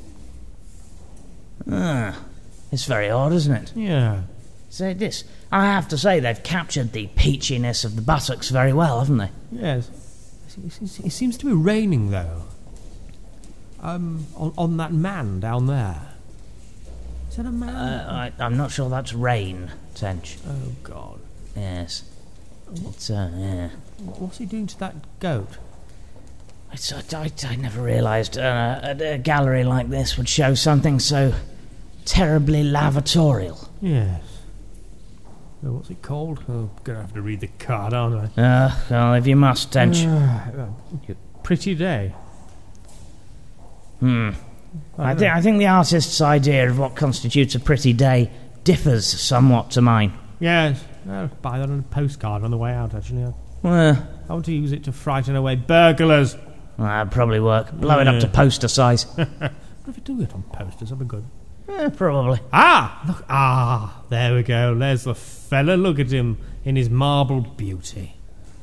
Speaker 2: Ah, it's very odd, isn't it?
Speaker 3: Yeah.
Speaker 2: Say this. I have to say, they've captured the peachiness of the buttocks very well, haven't they?
Speaker 3: Yes. It, seems- it seems to be raining though. Um, on, on that man down there. Is that a man?
Speaker 2: Uh, I, I'm not sure that's rain, Tench.
Speaker 3: oh God.
Speaker 2: Yes. It's, uh, yeah.
Speaker 3: Wh- What's he doing to that goat?
Speaker 2: It's, I, I, I never realised uh, a, a gallery like this would show something so terribly lavatorial.
Speaker 3: Yes. Oh, what's it called? Oh, I'm gonna have to read the card, aren't I?
Speaker 2: Uh, well, if you must, Tench.
Speaker 3: Uh, pretty day.
Speaker 2: Hmm. I,
Speaker 3: don't
Speaker 2: thi-
Speaker 3: know.
Speaker 2: I think the artist's idea of what constitutes a pretty day differs somewhat to mine.
Speaker 3: Yes. I'll buy that on a postcard on the way out, actually.
Speaker 2: Well,
Speaker 3: I want to use it to frighten away burglars.
Speaker 2: that'd probably work. Blow it up to
Speaker 3: Yeah.
Speaker 2: poster size.
Speaker 3: What if we do it on posters? That'd be good.
Speaker 2: Eh, probably.
Speaker 3: Ah! Look. Ah! There we go. There's the fella. Look at him in his marble beauty.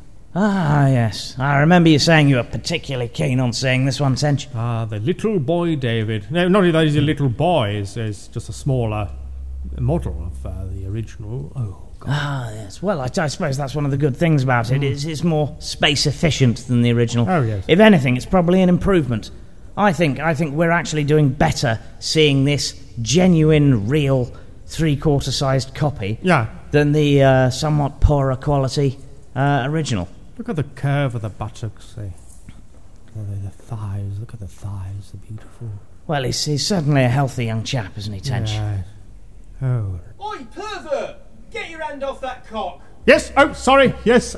Speaker 2: Ah, yes. I remember you saying you were particularly keen on seeing this one, Tench.
Speaker 3: Ah, the little boy David. No, not that he's a little boy. He's, he's just a smaller model of uh, the original. Oh, God.
Speaker 2: Ah, yes. Well, I, I suppose that's one of the good things about it. It's, it's more space efficient than the original.
Speaker 3: Oh, yes.
Speaker 2: If anything, it's probably an improvement. I think I think we're actually doing better seeing this genuine, real, three-quarter sized copy
Speaker 3: Yeah.
Speaker 2: than the uh, somewhat poorer quality uh, original.
Speaker 3: Look at the curve of the buttocks. The, the, the thighs. Look at the thighs. They're beautiful.
Speaker 2: Well, he's, he's certainly a healthy young chap, isn't he, Tench?
Speaker 3: Yes. Oh.
Speaker 4: Oi, pervert! Get your hand off that cock!
Speaker 3: Yes. Oh, sorry. Yes.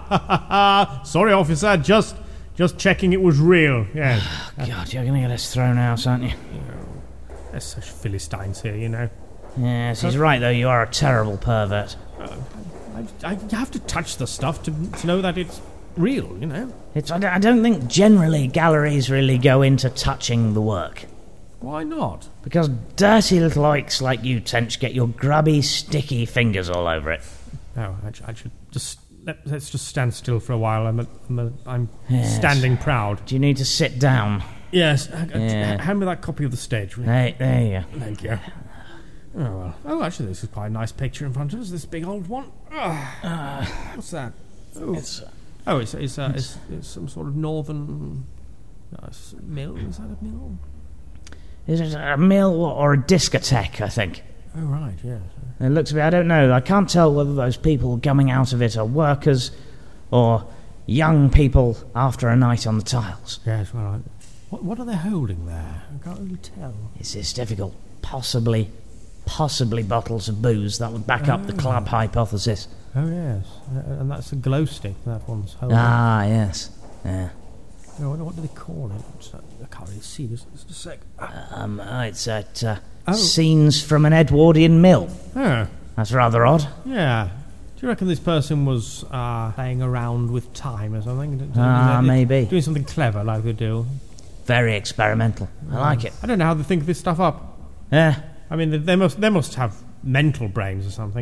Speaker 3: Ah. Sorry, officer. Just, just checking it was real. Yes.
Speaker 2: God, you're going to get us thrown out, aren't you?
Speaker 3: There's such Philistines here, you know.
Speaker 2: Yes, he's right, though. You are a terrible pervert.
Speaker 3: I, I have to touch the stuff to to know that it's real, you know.
Speaker 2: It's, I, don't, I don't think generally galleries really go into touching the work.
Speaker 3: Why not?
Speaker 2: Because dirty little oiks like you, Tench, get your grubby, sticky fingers all over it.
Speaker 3: No, I, sh- I should just let, let's just stand still for a while. I'm a, I'm, a, I'm
Speaker 2: Yes.
Speaker 3: standing proud.
Speaker 2: Do you need to sit down?
Speaker 3: Yes. Uh, uh,
Speaker 2: Yeah.
Speaker 3: Hand me that copy of the stage. will you?
Speaker 2: Hey, there you go.
Speaker 3: Thank you. Oh well. Oh, actually, this is quite a nice picture in front of us. This big old one. Ah, what's that? Oh,
Speaker 2: It's, uh,
Speaker 3: oh it's it's, uh, it's it's some sort of northern uh, s- mill. Is that a mill?
Speaker 2: is it a mill or a discotheque, I think?
Speaker 3: Oh right, yes.
Speaker 2: It looks a bit, I don't know. I can't tell whether those people coming out of it are workers or young people after a night on the tiles.
Speaker 3: Yes. Well, I, what what are they holding there? I can't really tell.
Speaker 2: It's, it's difficult. Possibly, possibly bottles of booze. That would back up the club hypothesis.
Speaker 3: Oh yes, uh, and that's a glow stick. That one's holding.
Speaker 2: Ah, yes. Yeah.
Speaker 3: Oh, what, what do they call it? What's that? I can't really see. Just, just a sec.
Speaker 2: Um, oh, it's at uh,
Speaker 3: Oh.
Speaker 2: Scenes from an Edwardian Mill.
Speaker 3: Oh,
Speaker 2: That's rather odd.
Speaker 3: yeah. Do you reckon this person was uh, playing around with time or something? D- d-
Speaker 2: Ah,
Speaker 3: is it-
Speaker 2: maybe.
Speaker 3: Doing something clever like they do.
Speaker 2: Very experimental. I like it.
Speaker 3: I don't know how they think this stuff up.
Speaker 2: Yeah.
Speaker 3: I mean, they, they must they must have mental brains or something.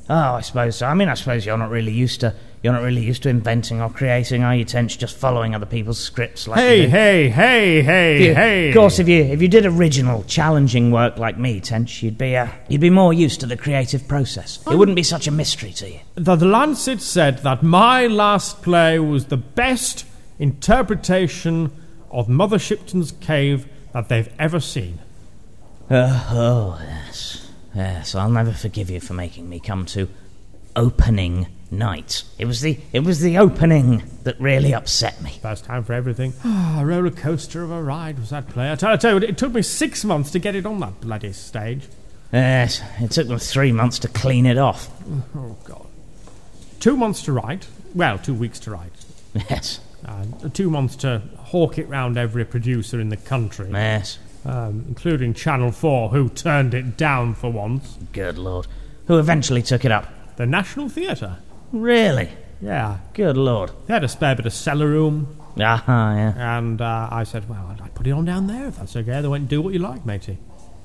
Speaker 2: Oh, I suppose so. I mean, I suppose you're not really used to you're not really used to inventing or creating, are you, Tench? Just following other people's scripts like
Speaker 3: Hey,
Speaker 2: you do.
Speaker 3: hey, hey, hey,
Speaker 2: You-
Speaker 3: hey.
Speaker 2: Of course, if you if you did original, challenging work like me, Tench, you'd be uh, you'd be more used to the creative process. It wouldn't be such a mystery to you.
Speaker 3: The, the Lancet said that my last play was the best interpretation of Mother Shipton's cave that they've ever seen.
Speaker 2: Uh, oh, yes. Yes, I'll never forgive you for making me come to opening night. It was the it was the opening that really upset me.
Speaker 3: First time for everything. Ah, a roller coaster of a ride was that play. I tell, I tell you, it took me six months to get it on that bloody stage.
Speaker 2: Yes, it took them three months to clean it off.
Speaker 3: Oh, God. Two months to write. Well, two weeks to write.
Speaker 2: Yes,
Speaker 3: Uh, two months to hawk it round every producer in the country,
Speaker 2: yes.
Speaker 3: um, including Channel four, who turned it down for once.
Speaker 2: Good Lord. Who eventually took it up?
Speaker 3: The National Theatre.
Speaker 2: Really?
Speaker 3: Yeah.
Speaker 2: Good Lord.
Speaker 3: They had a spare bit of cellar room,
Speaker 2: Ah, yeah.
Speaker 3: and uh, I said, well, I'd put it on down there if that's okay. They went, do what you like, matey.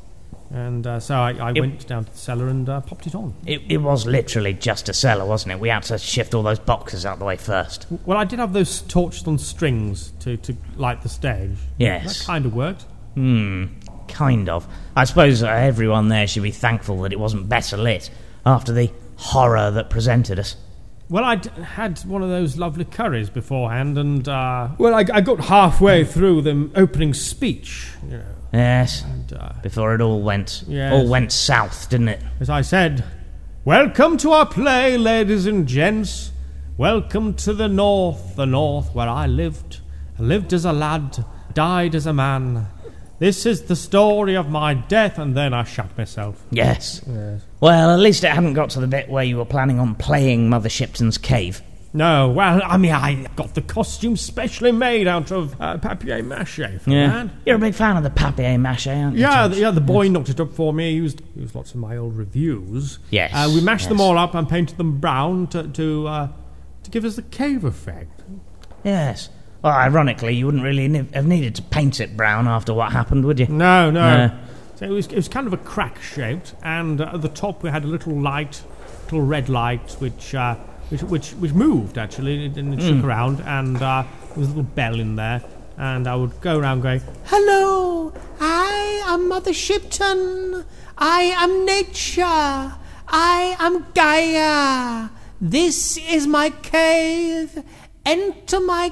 Speaker 3: And uh, so I, I
Speaker 2: It-
Speaker 3: went down to the cellar and uh, popped it on.
Speaker 2: It, it was literally just a cellar, wasn't it? We had to shift all those boxes out the way first.
Speaker 3: Well, I did have those torches on strings to, to light the stage.
Speaker 2: Yes.
Speaker 3: That kind of worked.
Speaker 2: Hmm, kind of. I suppose uh, everyone there should be thankful that it wasn't better lit after the horror that presented us.
Speaker 3: Well, I'd had one of those lovely curries beforehand, and, uh, well, I, I got halfway through the opening speech, you know,
Speaker 2: Yes,
Speaker 3: and, uh,
Speaker 2: before it all went
Speaker 3: Yes.
Speaker 2: all went south, didn't it?
Speaker 3: as I said, welcome to our play, ladies and gents. Welcome to the north, the north where I lived. I lived as a lad, died as a man. This is the story of my death, and then I shot myself.
Speaker 2: Yes.
Speaker 3: Yes.
Speaker 2: Well, at least it hadn't got to the bit where you were planning on playing Mother Shipton's cave.
Speaker 3: No, well, I mean, I got the costume specially made out of uh, papier-mâché for that.
Speaker 2: You're a big fan of the papier-mâché, aren't you?
Speaker 3: Yeah,
Speaker 2: George?
Speaker 3: the, yeah, the boy knocked it up for me. He used, he used lots of my old reviews.
Speaker 2: Yes,
Speaker 3: Uh, we mashed them
Speaker 2: yes.
Speaker 3: all up and painted them brown to to, uh, to give us the cave effect.
Speaker 2: Yes. Well, ironically, you wouldn't really ne- have needed to paint it brown after what happened, would you?
Speaker 3: No, no.
Speaker 2: No.
Speaker 3: So it was, it was kind of a crack shaped, and uh, at the top we had a little light, little red light, which uh, which, which which moved actually, and it
Speaker 2: Hmm.
Speaker 3: shook around, and uh, there was a little bell in there, and I would go around going,
Speaker 5: Hello, I am Mother Shipton. I am nature. I am Gaia. This is my cave. Enter my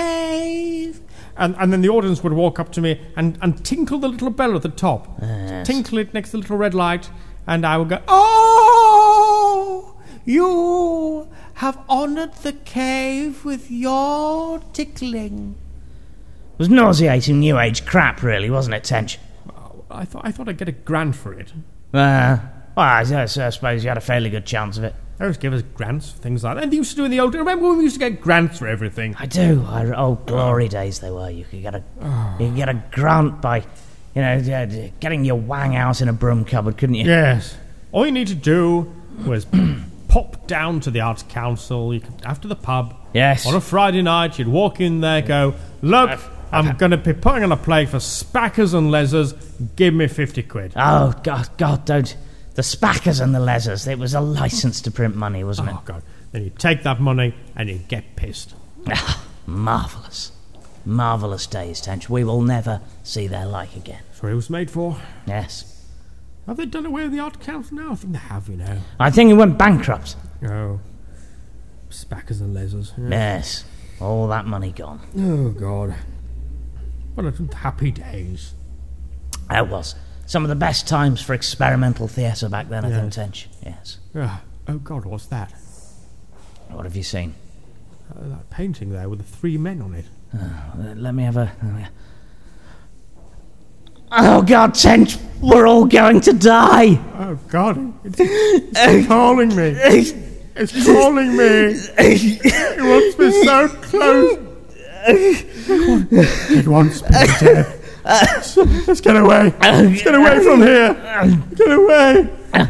Speaker 5: cave.
Speaker 3: and, and then the audience would walk up to me and, and tinkle the little bell at the top.
Speaker 2: Yes.
Speaker 3: Tinkle it next to the little red light, and I would go, oh,
Speaker 5: You have honored the cave with your tickling.
Speaker 2: It was nauseating New Age crap, really, wasn't it, Tench?
Speaker 3: I thought I thought I'd get a grant for it.
Speaker 2: Uh, well, I, I suppose you had a fairly good chance of it.
Speaker 3: They always give us grants for things like that. And they used to do in the old... Remember when we used to get grants for everything?
Speaker 2: I do. I, oh, glory days they were. You could get a, you could get a grant by, you know, uh, getting your wang out in a broom cupboard, couldn't you?
Speaker 3: Yes. All you need to do was pop down to the Arts Council you could, after the pub.
Speaker 2: Yes.
Speaker 3: On a Friday night, you'd walk in there, go, look,
Speaker 2: I've-
Speaker 3: I'm going to be putting on a play for Spackers and Lesers. Give me fifty quid.
Speaker 2: Oh, God, God, don't. The Spackers and the Lesers. It was a license to print money, wasn't
Speaker 3: Oh, God. Then you take that money and you get pissed.
Speaker 2: it? Ah, marvellous. Marvellous days, Tench. We will never see their like again.
Speaker 3: That's what it was made for.
Speaker 2: Yes.
Speaker 3: Have they done away with the Art Council now? I think they have, you know.
Speaker 2: I think it went bankrupt.
Speaker 3: Oh. Spackers and Lesers. Yeah.
Speaker 2: Yes. All that money gone.
Speaker 3: Oh, God. What a happy days.
Speaker 2: It was. Some of the best times for experimental theatre back then, I think,
Speaker 3: Yes.
Speaker 2: Tench. Yes.
Speaker 3: Ah, oh, God, what's that?
Speaker 2: What have you seen?
Speaker 3: Uh, that painting there with the three men on it.
Speaker 2: Uh, let me have a... oh, yeah. Oh, God, Tench! We're all going to die!
Speaker 3: Oh, God. It's, it's calling me. It's calling me. It wants me so close. It wants me to death. Let's get away. Let's get away from here. Get away.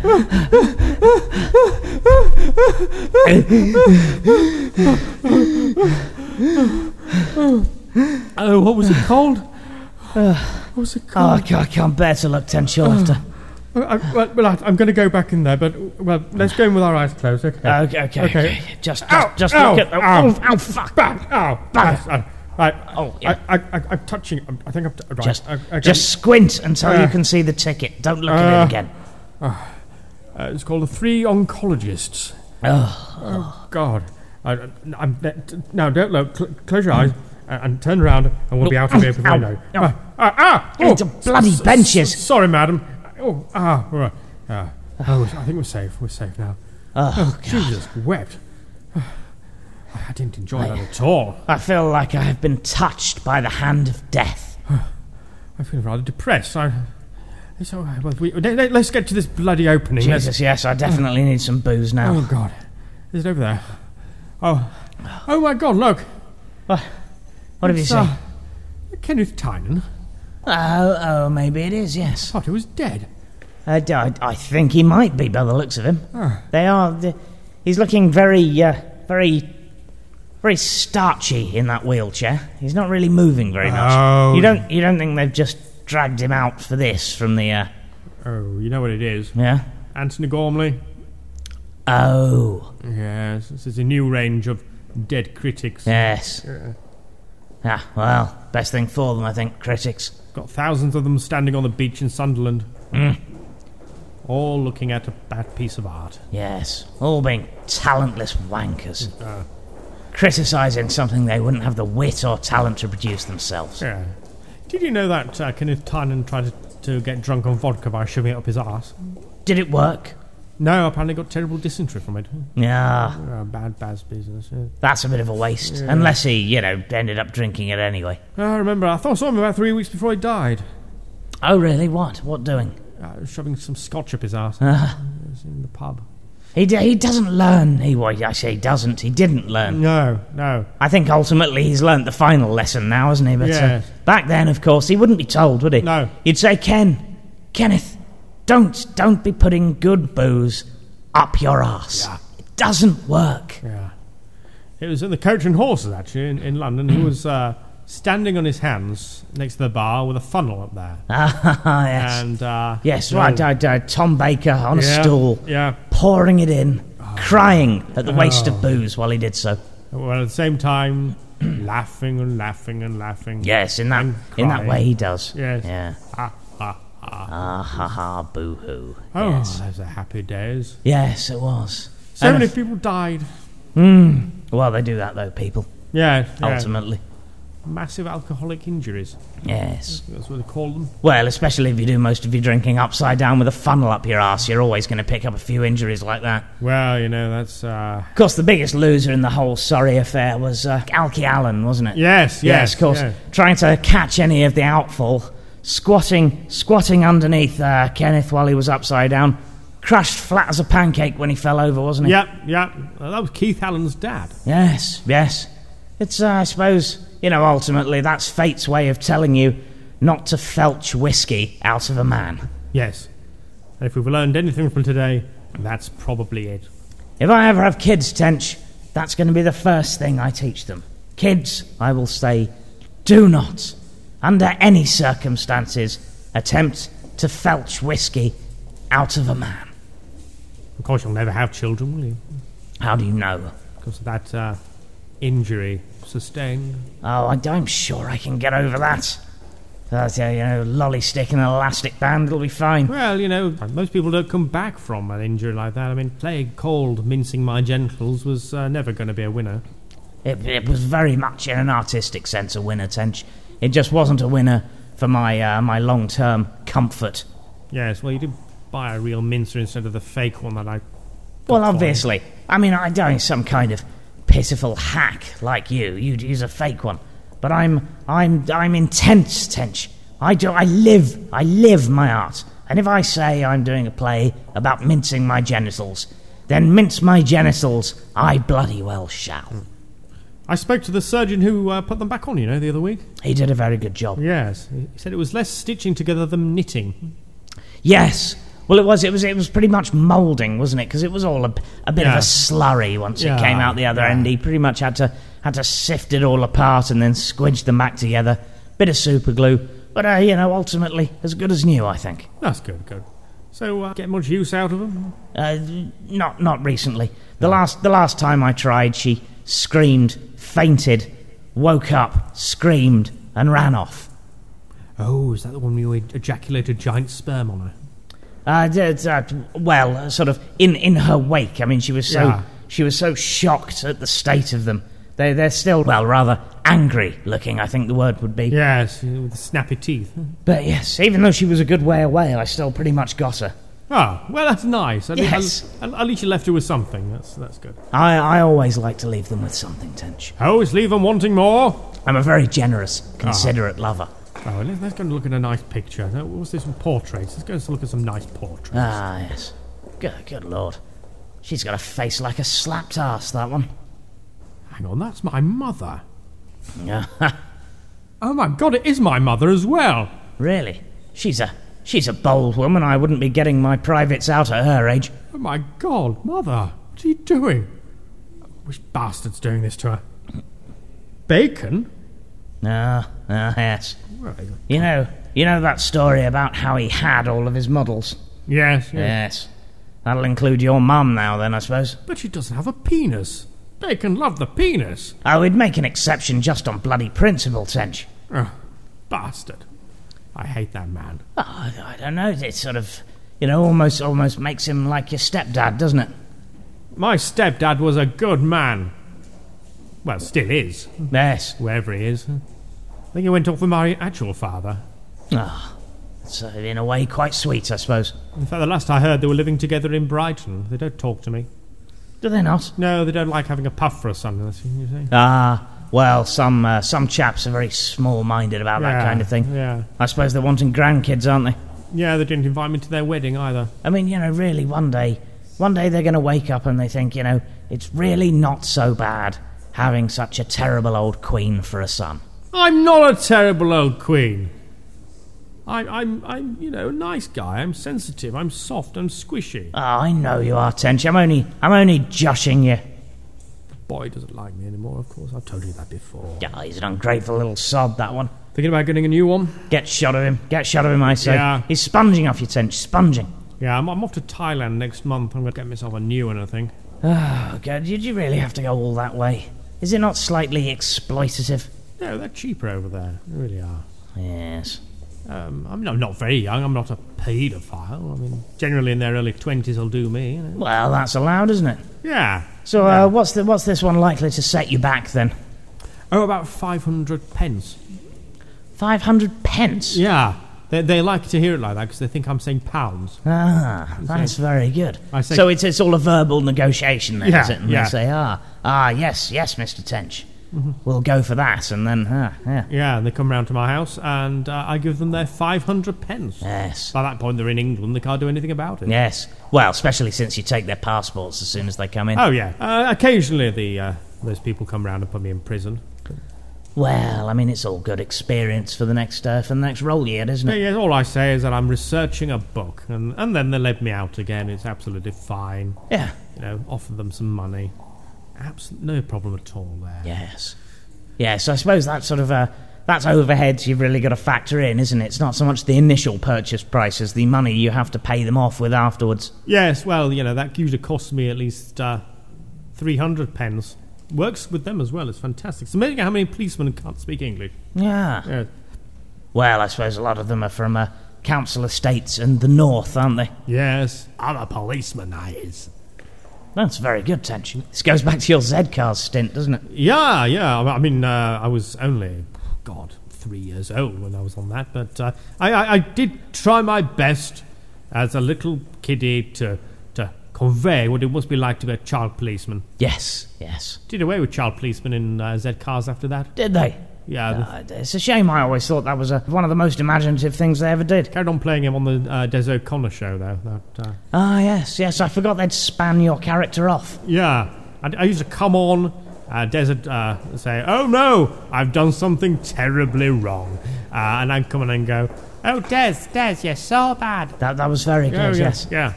Speaker 3: Oh, what was it called? What was it
Speaker 2: Oh,
Speaker 3: called?
Speaker 2: God, I can't bear to look, Tench. You'll have to...
Speaker 3: I, I, well, well I, I'm going to go back in there, but well, let's go in with our eyes closed. Okay.
Speaker 2: Okay, okay,
Speaker 3: Okay.
Speaker 2: okay. Just, just,
Speaker 3: Ow,
Speaker 2: just
Speaker 3: ow,
Speaker 2: look at. Oh,
Speaker 3: ow.
Speaker 2: oh, oh, fuck!
Speaker 3: Back! Ow!
Speaker 2: Bugger.
Speaker 3: Uh, right.
Speaker 2: Oh, yeah.
Speaker 3: I, I, I, I'm touching. I'm, I think I'm. T- right.
Speaker 2: Just,
Speaker 3: okay.
Speaker 2: just squint until
Speaker 3: Uh,
Speaker 2: you can see the ticket. Don't look at
Speaker 3: uh,
Speaker 2: it again.
Speaker 3: Uh, it's called the Three Oncologists.
Speaker 2: Oh,
Speaker 3: Oh God! I, I'm, now don't look. Cl- close your eyes and, and turn around, and we'll be out of here before
Speaker 2: Ow,
Speaker 3: I know.
Speaker 2: ow.
Speaker 3: Ah! Ah! ah
Speaker 2: It's a bloody
Speaker 3: s- s-
Speaker 2: benches.
Speaker 3: Sorry, madam. Oh! Ah! All right. Ah. Oh, I think we're safe. We're safe now.
Speaker 2: oh,
Speaker 3: Oh,
Speaker 2: God.
Speaker 3: Jesus wept. I didn't enjoy that at all.
Speaker 2: I feel like I have been touched by the hand of death.
Speaker 3: I feel rather depressed. I, it's all right. Well, we, let, let's get to this bloody opening. Let's-
Speaker 2: Jesus, yes, I definitely need some booze now.
Speaker 3: Oh, God. Is it over there? Oh. Oh, my God, look.
Speaker 2: What, what have you
Speaker 3: It's,
Speaker 2: seen?
Speaker 3: uh, Kenneth Tynan.
Speaker 2: Oh, oh, maybe it is, yes.
Speaker 3: Thought he was dead.
Speaker 2: Uh, d- I, I think he might be by the looks of him.
Speaker 3: Oh.
Speaker 2: They are. The, he's looking very, uh, very, very starchy in that wheelchair. He's not really moving very much.
Speaker 3: Oh.
Speaker 2: You don't. You don't think they've just dragged him out for this from the? Uh,
Speaker 3: Oh, you know what it is.
Speaker 2: yeah.
Speaker 3: Anthony Gormley.
Speaker 2: Oh,
Speaker 3: Yes, this is a new range of dead critics.
Speaker 2: yes.
Speaker 3: Yeah.
Speaker 2: Ah, well, best thing for them, I think. Critics.
Speaker 3: Got thousands of them standing on the beach in Sunderland.
Speaker 2: Mm.
Speaker 3: All looking at a bad piece of art.
Speaker 2: Yes, all being talentless wankers,
Speaker 3: Uh,
Speaker 2: criticising something they wouldn't have the wit or talent to produce themselves.
Speaker 3: yeah. Did you know that uh, Kenneth Tynan tried to, to get drunk on vodka by shoving it up his arse?
Speaker 2: Did it work?
Speaker 3: No, apparently got terrible dysentery from it.
Speaker 2: Yeah,
Speaker 3: Uh, bad, bad business. Yeah.
Speaker 2: that's a bit of a waste.
Speaker 3: Yeah.
Speaker 2: Unless he, you know, ended up drinking it aneway.
Speaker 3: I remember, I thought I saw him about three weeks before he died.
Speaker 2: Oh, really? What? What doing?
Speaker 3: Uh, shoving some scotch up his arse.
Speaker 2: Uh,
Speaker 3: It was in the pub.
Speaker 2: he, d- he doesn't learn. He, well, I say he doesn't. He didn't learn.
Speaker 3: No, no.
Speaker 2: I think ultimately he's learnt the final lesson now, hasn't he? But uh,
Speaker 3: Yes.
Speaker 2: back then, of course, he wouldn't be told, would he?
Speaker 3: No.
Speaker 2: He'd say, Ken, Kenneth, don't, don't be putting good booze up your arse.
Speaker 3: Yeah.
Speaker 2: It doesn't work.
Speaker 3: Yeah. It was in the Coach and Horses, actually, in, in London. He was uh, standing on his hands next to the bar with a funnel up there.
Speaker 2: Ah, yes.
Speaker 3: And, uh...
Speaker 2: yes,
Speaker 3: no.
Speaker 2: right. I, I, Tom Baker on a
Speaker 3: Yeah,
Speaker 2: stool,
Speaker 3: Yeah.
Speaker 2: pouring it in, crying at the waste
Speaker 3: Oh.
Speaker 2: of booze while he did so.
Speaker 3: Well, at the same time, laughing and laughing and laughing.
Speaker 2: Yes, in that
Speaker 3: And
Speaker 2: in that
Speaker 3: crying.
Speaker 2: way he does.
Speaker 3: Yes.
Speaker 2: Yeah.
Speaker 3: Ha, ha, ha.
Speaker 2: Ah ha ha boo hoo.
Speaker 3: Oh,
Speaker 2: Yes.
Speaker 3: those are happy days.
Speaker 2: Yes, it was.
Speaker 3: So
Speaker 2: And
Speaker 3: many
Speaker 2: if-
Speaker 3: people died.
Speaker 2: Mm, well, they do that though, people.
Speaker 3: Yeah, yeah.
Speaker 2: Ultimately.
Speaker 3: Massive alcoholic injuries.
Speaker 2: Yes.
Speaker 3: That's what they call them.
Speaker 2: Well, especially if you do most of your drinking upside down with a funnel up your arse, you're always going to pick up a few injuries like that.
Speaker 3: Well, you know, that's... Uh...
Speaker 2: Of course, the biggest loser in the whole Surrey affair was uh, Alky Allen, wasn't it?
Speaker 3: Yes, yes,
Speaker 2: of course.
Speaker 3: yes.
Speaker 2: Trying to catch any of the outfall, squatting, squatting underneath uh, Kenneth while he was upside down, crushed flat as a pancake when he fell over, wasn't he?
Speaker 3: Yep, yep. Well, that was Keith Allen's dad.
Speaker 2: Yes, yes. It's, uh, I suppose, you know, ultimately that's fate's way of telling you not to felch whiskey out of a man.
Speaker 3: Yes. And if we've learned anything from today, that's probably it.
Speaker 2: If I ever have kids, Tench, that's going to be the first thing I teach them. Kids, I will say, do not, under any circumstances, attempt to felch whiskey out of a man.
Speaker 3: Of course, you'll never have children, will you?
Speaker 2: How do you know?
Speaker 3: Because of that uh, injury sustained.
Speaker 2: Oh, I, I'm sure I can get over that. That's, uh, you know, lolly stick and an elastic band, it'll be fine.
Speaker 3: Well, you know, most people don't come back from an injury like that. I mean, plague cold mincing my genitals was uh, never going to be a winner.
Speaker 2: It, it was very much in an artistic sense a winner, Tench. It just wasn't a winner for my uh, my long-term comfort.
Speaker 3: Yes, well, you did buy a real mincer instead of the fake one that I...
Speaker 2: Well,
Speaker 3: got for you.
Speaker 2: obviously. I mean, I don't some kind of pitiful hack like you. You'd use a fake one. But I'm I'm I'm intense, Tench. I do I live I live my art. And if I say I'm doing a play about mincing my genitals, then mince my genitals I bloody well shall.
Speaker 3: I spoke to the surgeon who uh, put them back on, you know, the other week.
Speaker 2: He did a very good job.
Speaker 3: Yes, he said it was less stitching together than knitting.
Speaker 2: Yes. Well, it was. It was. It was pretty much moulding, wasn't it? Because it was all a, a bit of
Speaker 3: Yeah.
Speaker 2: a slurry once
Speaker 3: Yeah,
Speaker 2: it came out the other
Speaker 3: yeah.
Speaker 2: end. He pretty much had to had to sift it all apart and then squidge them back together. Bit of super glue, but uh, you know, ultimately as good as new, I think.
Speaker 3: That's good, good. So, uh, get much use out of them?
Speaker 2: Uh, not not recently. The last the last time I tried, she screamed, fainted, woke up, screamed, and ran off.
Speaker 3: Oh, is that the one where you ejaculated giant sperm on her?
Speaker 2: Uh, d- d- uh, well, uh, sort of in, in her wake. I mean, she was so
Speaker 3: Yeah.
Speaker 2: she was so shocked at the state of them. They they're still, well, rather angry looking, I think the word would be.
Speaker 3: Yes, with the snappy teeth.
Speaker 2: But yes, even though she was a good way away, I still pretty much got her.
Speaker 3: Ah, well, that's nice. At,
Speaker 2: Yes.
Speaker 3: at, at least you left her with something. That's that's good.
Speaker 2: I I always like to leave them with something, Tench.
Speaker 3: I always leave them wanting more.
Speaker 2: I'm a very generous, considerate lover.
Speaker 3: Oh, let's, let's go and look at a nice picture. Now, what's this one? Portraits. Let's go and look at some nice portraits.
Speaker 2: Ah, yes. Good, good lord. She's got a face like a slapped ass, that one.
Speaker 3: Hang on, that's my mother.
Speaker 2: Yeah.
Speaker 3: Oh my god, it is my mother as well.
Speaker 2: Really? She's a she's a bold woman. I wouldn't be getting my privates out at her age.
Speaker 3: Oh my god, mother, what are you doing? Which bastard's doing this to her? Bacon?
Speaker 2: Ah, ah, yes.
Speaker 3: Where is it?
Speaker 2: You know, you know that story about how he had all of his models?
Speaker 3: Yes, yes.
Speaker 2: Yes. That'll include your mum now, then, I suppose.
Speaker 3: But she doesn't have a penis. Bacon loved the penis.
Speaker 2: I would make an exception just on bloody principle, Tench.
Speaker 3: Oh, bastard. I hate that man.
Speaker 2: Oh, I I don't know. It sort of, you know, almost almost makes him like your stepdad, doesn't it?
Speaker 3: My stepdad was a good man. Well, still is,
Speaker 2: Yes.
Speaker 3: wherever he is. I think he went off with my actual father.
Speaker 2: Ah, it's uh, in a way quite sweet, I suppose.
Speaker 3: In fact, the last I heard, they were living together in Brighton. They don't talk to me.
Speaker 2: Do they not?
Speaker 3: No, they don't like having a puff for a son, that's what you say.
Speaker 2: Ah, well, some uh, some chaps are very small-minded about that
Speaker 3: Yeah,
Speaker 2: kind of thing.
Speaker 3: Yeah.
Speaker 2: I suppose they're wanting grandkids, aren't they?
Speaker 3: Yeah, they didn't invite me to their wedding either.
Speaker 2: I mean, you know, really, one day, one day they're going to wake up and they think, you know, it's really not so bad having such a terrible old queen for a son.
Speaker 3: I'm not a terrible old queen. I, I'm, I'm, you know, a nice guy. I'm sensitive. I'm soft. I'm squishy.
Speaker 2: Oh, I know you are, Tench. I'm only, I'm only joshing you.
Speaker 3: The boy doesn't like me anymore, of course. I've told you that before.
Speaker 2: Yeah, he's an ungrateful little sod, that one.
Speaker 3: Thinking about getting a new one?
Speaker 2: Get shot of him. Get shot of him, I say.
Speaker 3: Yeah.
Speaker 2: He's sponging off you, Tench. Sponging.
Speaker 3: Yeah, I'm, I'm off to Thailand next month. I'm going to get myself a new one, I think.
Speaker 2: Oh, God, did you really have to go all that way? Is it not slightly exploitative?
Speaker 3: No, they're cheaper over there. They really are.
Speaker 2: Yes.
Speaker 3: Um, I'm not, not very young. I'm not a paedophile. I mean, generally in their early twenties will do me. You know?
Speaker 2: Well, that's allowed, isn't it?
Speaker 3: Yeah.
Speaker 2: So,
Speaker 3: Yeah.
Speaker 2: uh, what's the, what's this one likely to set you back, then?
Speaker 3: Oh, about five hundred pence.
Speaker 2: Five hundred pence?
Speaker 3: Yeah. They, they like to hear it like that because they think I'm saying pounds.
Speaker 2: Ah, that's very good.
Speaker 3: I say-
Speaker 2: So it's, it's all a verbal negotiation then,
Speaker 3: Yeah,
Speaker 2: is it? And
Speaker 3: yeah.
Speaker 2: they say, ah, ah, yes, yes, Mister Tench. We'll go for that, and then, ah, yeah.
Speaker 3: Yeah, and they come round to my house and uh, I give them their five hundred pence.
Speaker 2: Yes.
Speaker 3: By that point, they're in England. They can't do anything about it.
Speaker 2: Yes. Well, especially since you take their passports as soon as they come in.
Speaker 3: Oh, yeah. Uh, occasionally, the uh, those people come round and put me in prison.
Speaker 2: Well, I mean, it's all good experience for the next uh, for the next roll year, isn't
Speaker 3: Yeah,
Speaker 2: it?
Speaker 3: yeah, all I say is that I'm researching a book, and, and then they let me out again. It's absolutely fine.
Speaker 2: Yeah.
Speaker 3: You know, offer them some money. Abs- no problem at all there.
Speaker 2: Yes. Yes, I suppose that's sort of uh, that's overheads you've really got to factor in, isn't it? It's not so much the initial purchase price as the money you have to pay them off with afterwards.
Speaker 3: Yes, well, you know, that usually costs me at least uh, three hundred pence. Works with them as well. It's fantastic. It's amazing how many policemen can't speak English.
Speaker 2: Yeah.
Speaker 3: Yeah.
Speaker 2: Well, I suppose a lot of them are from uh, council estates and the north, aren't they?
Speaker 3: Yes. I'm a policeman, I is.
Speaker 2: That's very good, Tench. This goes back to your Z-Cars stint, doesn't it?
Speaker 3: Yeah, yeah. I mean, uh, I was only, God, three years old when I was on that, but uh, I, I, I did try my best as a little kiddie to to convey what it must be like to be a child policeman.
Speaker 2: Yes, yes.
Speaker 3: Did away with child policemen in uh, Z Cars after that.
Speaker 2: Did they?
Speaker 3: Yeah, the-
Speaker 2: Uh, it's a shame. I always thought that was uh one of the most imaginative things they ever did.
Speaker 3: carried on playing him on the uh, Des O'Connor show, though. That, uh,
Speaker 2: Ah, yes, yes. I forgot they'd span your character off.
Speaker 3: yeah, I, I used to come on, uh, Des would uh, say, "Oh no, I've done something terribly wrong," uh, and I'd come in and go, "Oh, Des, Des, you're so bad."
Speaker 2: That that was very good.
Speaker 3: Oh,
Speaker 2: yes.
Speaker 3: yeah.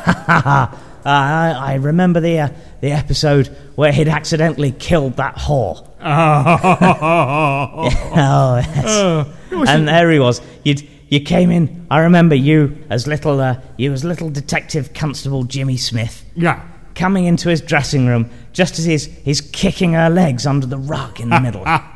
Speaker 2: uh, I, I remember the uh, the episode where he'd accidentally killed that whore.
Speaker 3: Oh,
Speaker 2: Oh, yes.
Speaker 3: Uh, it was
Speaker 2: And there he was. You'd you came in. I remember you as little, uh, you as little Detective Constable Jimmy Smith.
Speaker 3: Yeah.
Speaker 2: Coming into his dressing room just as he's he's kicking her legs under the rug in the middle. Oh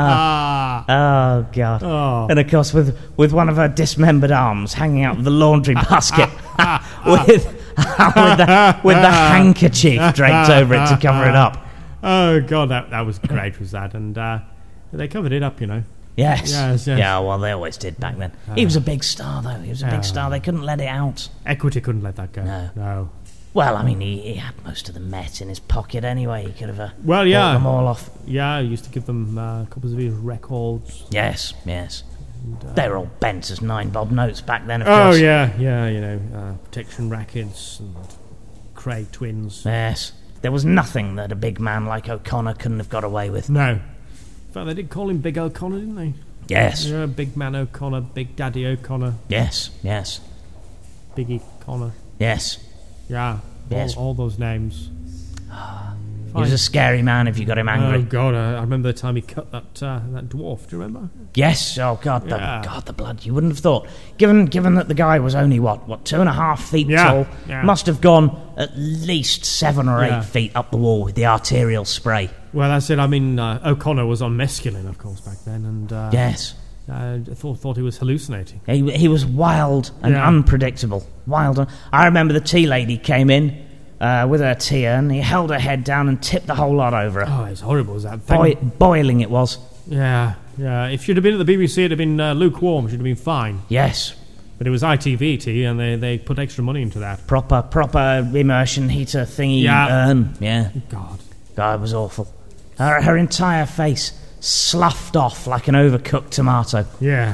Speaker 2: God!
Speaker 3: Oh.
Speaker 2: And of course, with with one of her dismembered arms hanging out of the laundry basket, with with the, with the handkerchief draped over it to cover it up.
Speaker 3: Oh God, that that was great, was that? And uh, they covered it up, you know.
Speaker 2: Yes.
Speaker 3: Yes, yes.
Speaker 2: Yeah. Well, they always did back then. He was a big star, though. He was a big
Speaker 3: Uh.
Speaker 2: star. They couldn't let it out.
Speaker 3: Equity couldn't let that go.
Speaker 2: No.
Speaker 3: No.
Speaker 2: Well, I mean, he, he had most of the Met in his pocket anyway. He could have uh,
Speaker 3: Well, yeah.
Speaker 2: bought them all off.
Speaker 3: Yeah, I used to give them uh, copies of his records.
Speaker 2: Yes, yes.
Speaker 3: And, uh,
Speaker 2: They were all bent as nine bob notes back then, of
Speaker 3: oh,
Speaker 2: course.
Speaker 3: yeah, yeah, you know, uh, protection rackets and Craig twins.
Speaker 2: Yes. There was nothing that a big man like O'Connor couldn't have got away with.
Speaker 3: No. In fact, they did call him Big O'Connor, didn't they?
Speaker 2: Yes.
Speaker 3: Yeah, Big Man O'Connor, Big Daddy O'Connor,
Speaker 2: Yes, yes,
Speaker 3: Biggie Connor.
Speaker 2: yes.
Speaker 3: Yeah.
Speaker 2: Yes.
Speaker 3: All, all those names.
Speaker 2: He was a scary man if you got him angry.
Speaker 3: Oh God! I, I remember the time he cut that uh, that dwarf. Do you remember?
Speaker 2: Yes. Oh God, the,
Speaker 3: Yeah.
Speaker 2: God, the blood. You wouldn't have thought. Given given that the guy was only what what two and a half feet
Speaker 3: Yeah,
Speaker 2: tall,
Speaker 3: yeah.
Speaker 2: must have gone at least seven or
Speaker 3: Yeah.
Speaker 2: eight feet up the wall with the arterial spray.
Speaker 3: Well, that's it. I mean, uh, O'Connor was on mescaline, of course, back then, and uh,
Speaker 2: Yes.
Speaker 3: I thought thought he was hallucinating.
Speaker 2: He he was wild and
Speaker 3: Yeah.
Speaker 2: unpredictable. Wild. And, I remember the tea lady came in uh, with her tea urn. He held her head down and tipped the whole lot over her.
Speaker 3: Oh, it's horrible, was that thing?
Speaker 2: Boi- boiling it was.
Speaker 3: Yeah, yeah. If you'd have been at the B B C, it'd have been uh, lukewarm. She'd have been fine.
Speaker 2: Yes.
Speaker 3: But it was I T V tea, and they, they put extra money into that.
Speaker 2: Proper proper immersion heater thingy
Speaker 3: Yeah.
Speaker 2: urn. Yeah.
Speaker 3: God.
Speaker 2: God, it was awful. Her, her entire face sloughed off like an overcooked tomato.
Speaker 3: Yeah.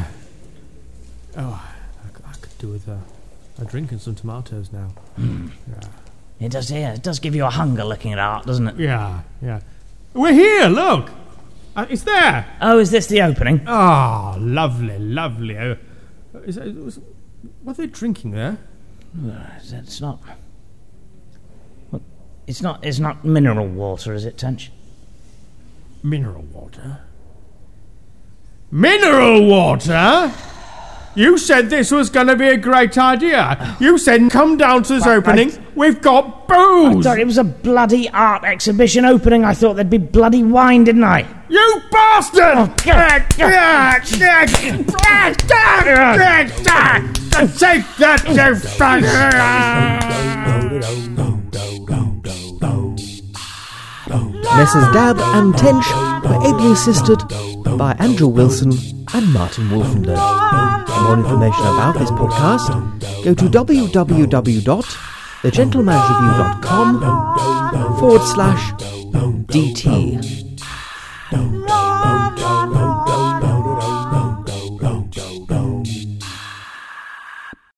Speaker 3: Oh, I, c- I could do with a, a drink and some tomatoes now. Yeah.
Speaker 2: It does, yeah, it does give you a hunger looking at art, doesn't it?
Speaker 3: Yeah, yeah. We're here, look! Uh, it's there!
Speaker 2: Oh, is this the opening?
Speaker 3: Oh, lovely, lovely. Oh, is, is, was, what are they drinking there?
Speaker 2: It's not. What? It's not. It's not mineral water, is it, Tench?
Speaker 3: Mineral water? Mineral water? You said this was going to be a great idea. You said, come down to this
Speaker 2: But
Speaker 3: opening.
Speaker 2: I-
Speaker 3: We've got
Speaker 2: I
Speaker 3: booze.
Speaker 2: thought it was a bloody art exhibition opening. I thought there'd be bloody wine, didn't I?
Speaker 3: You bastard!
Speaker 2: Oh, God.
Speaker 3: Take that, you
Speaker 1: Messrs Dab and Tench were ably assisted by Andrew Wilson and Martin Wolfenden. For more information about this podcast, go to www.thegentleman'sreview.com forward slash DT.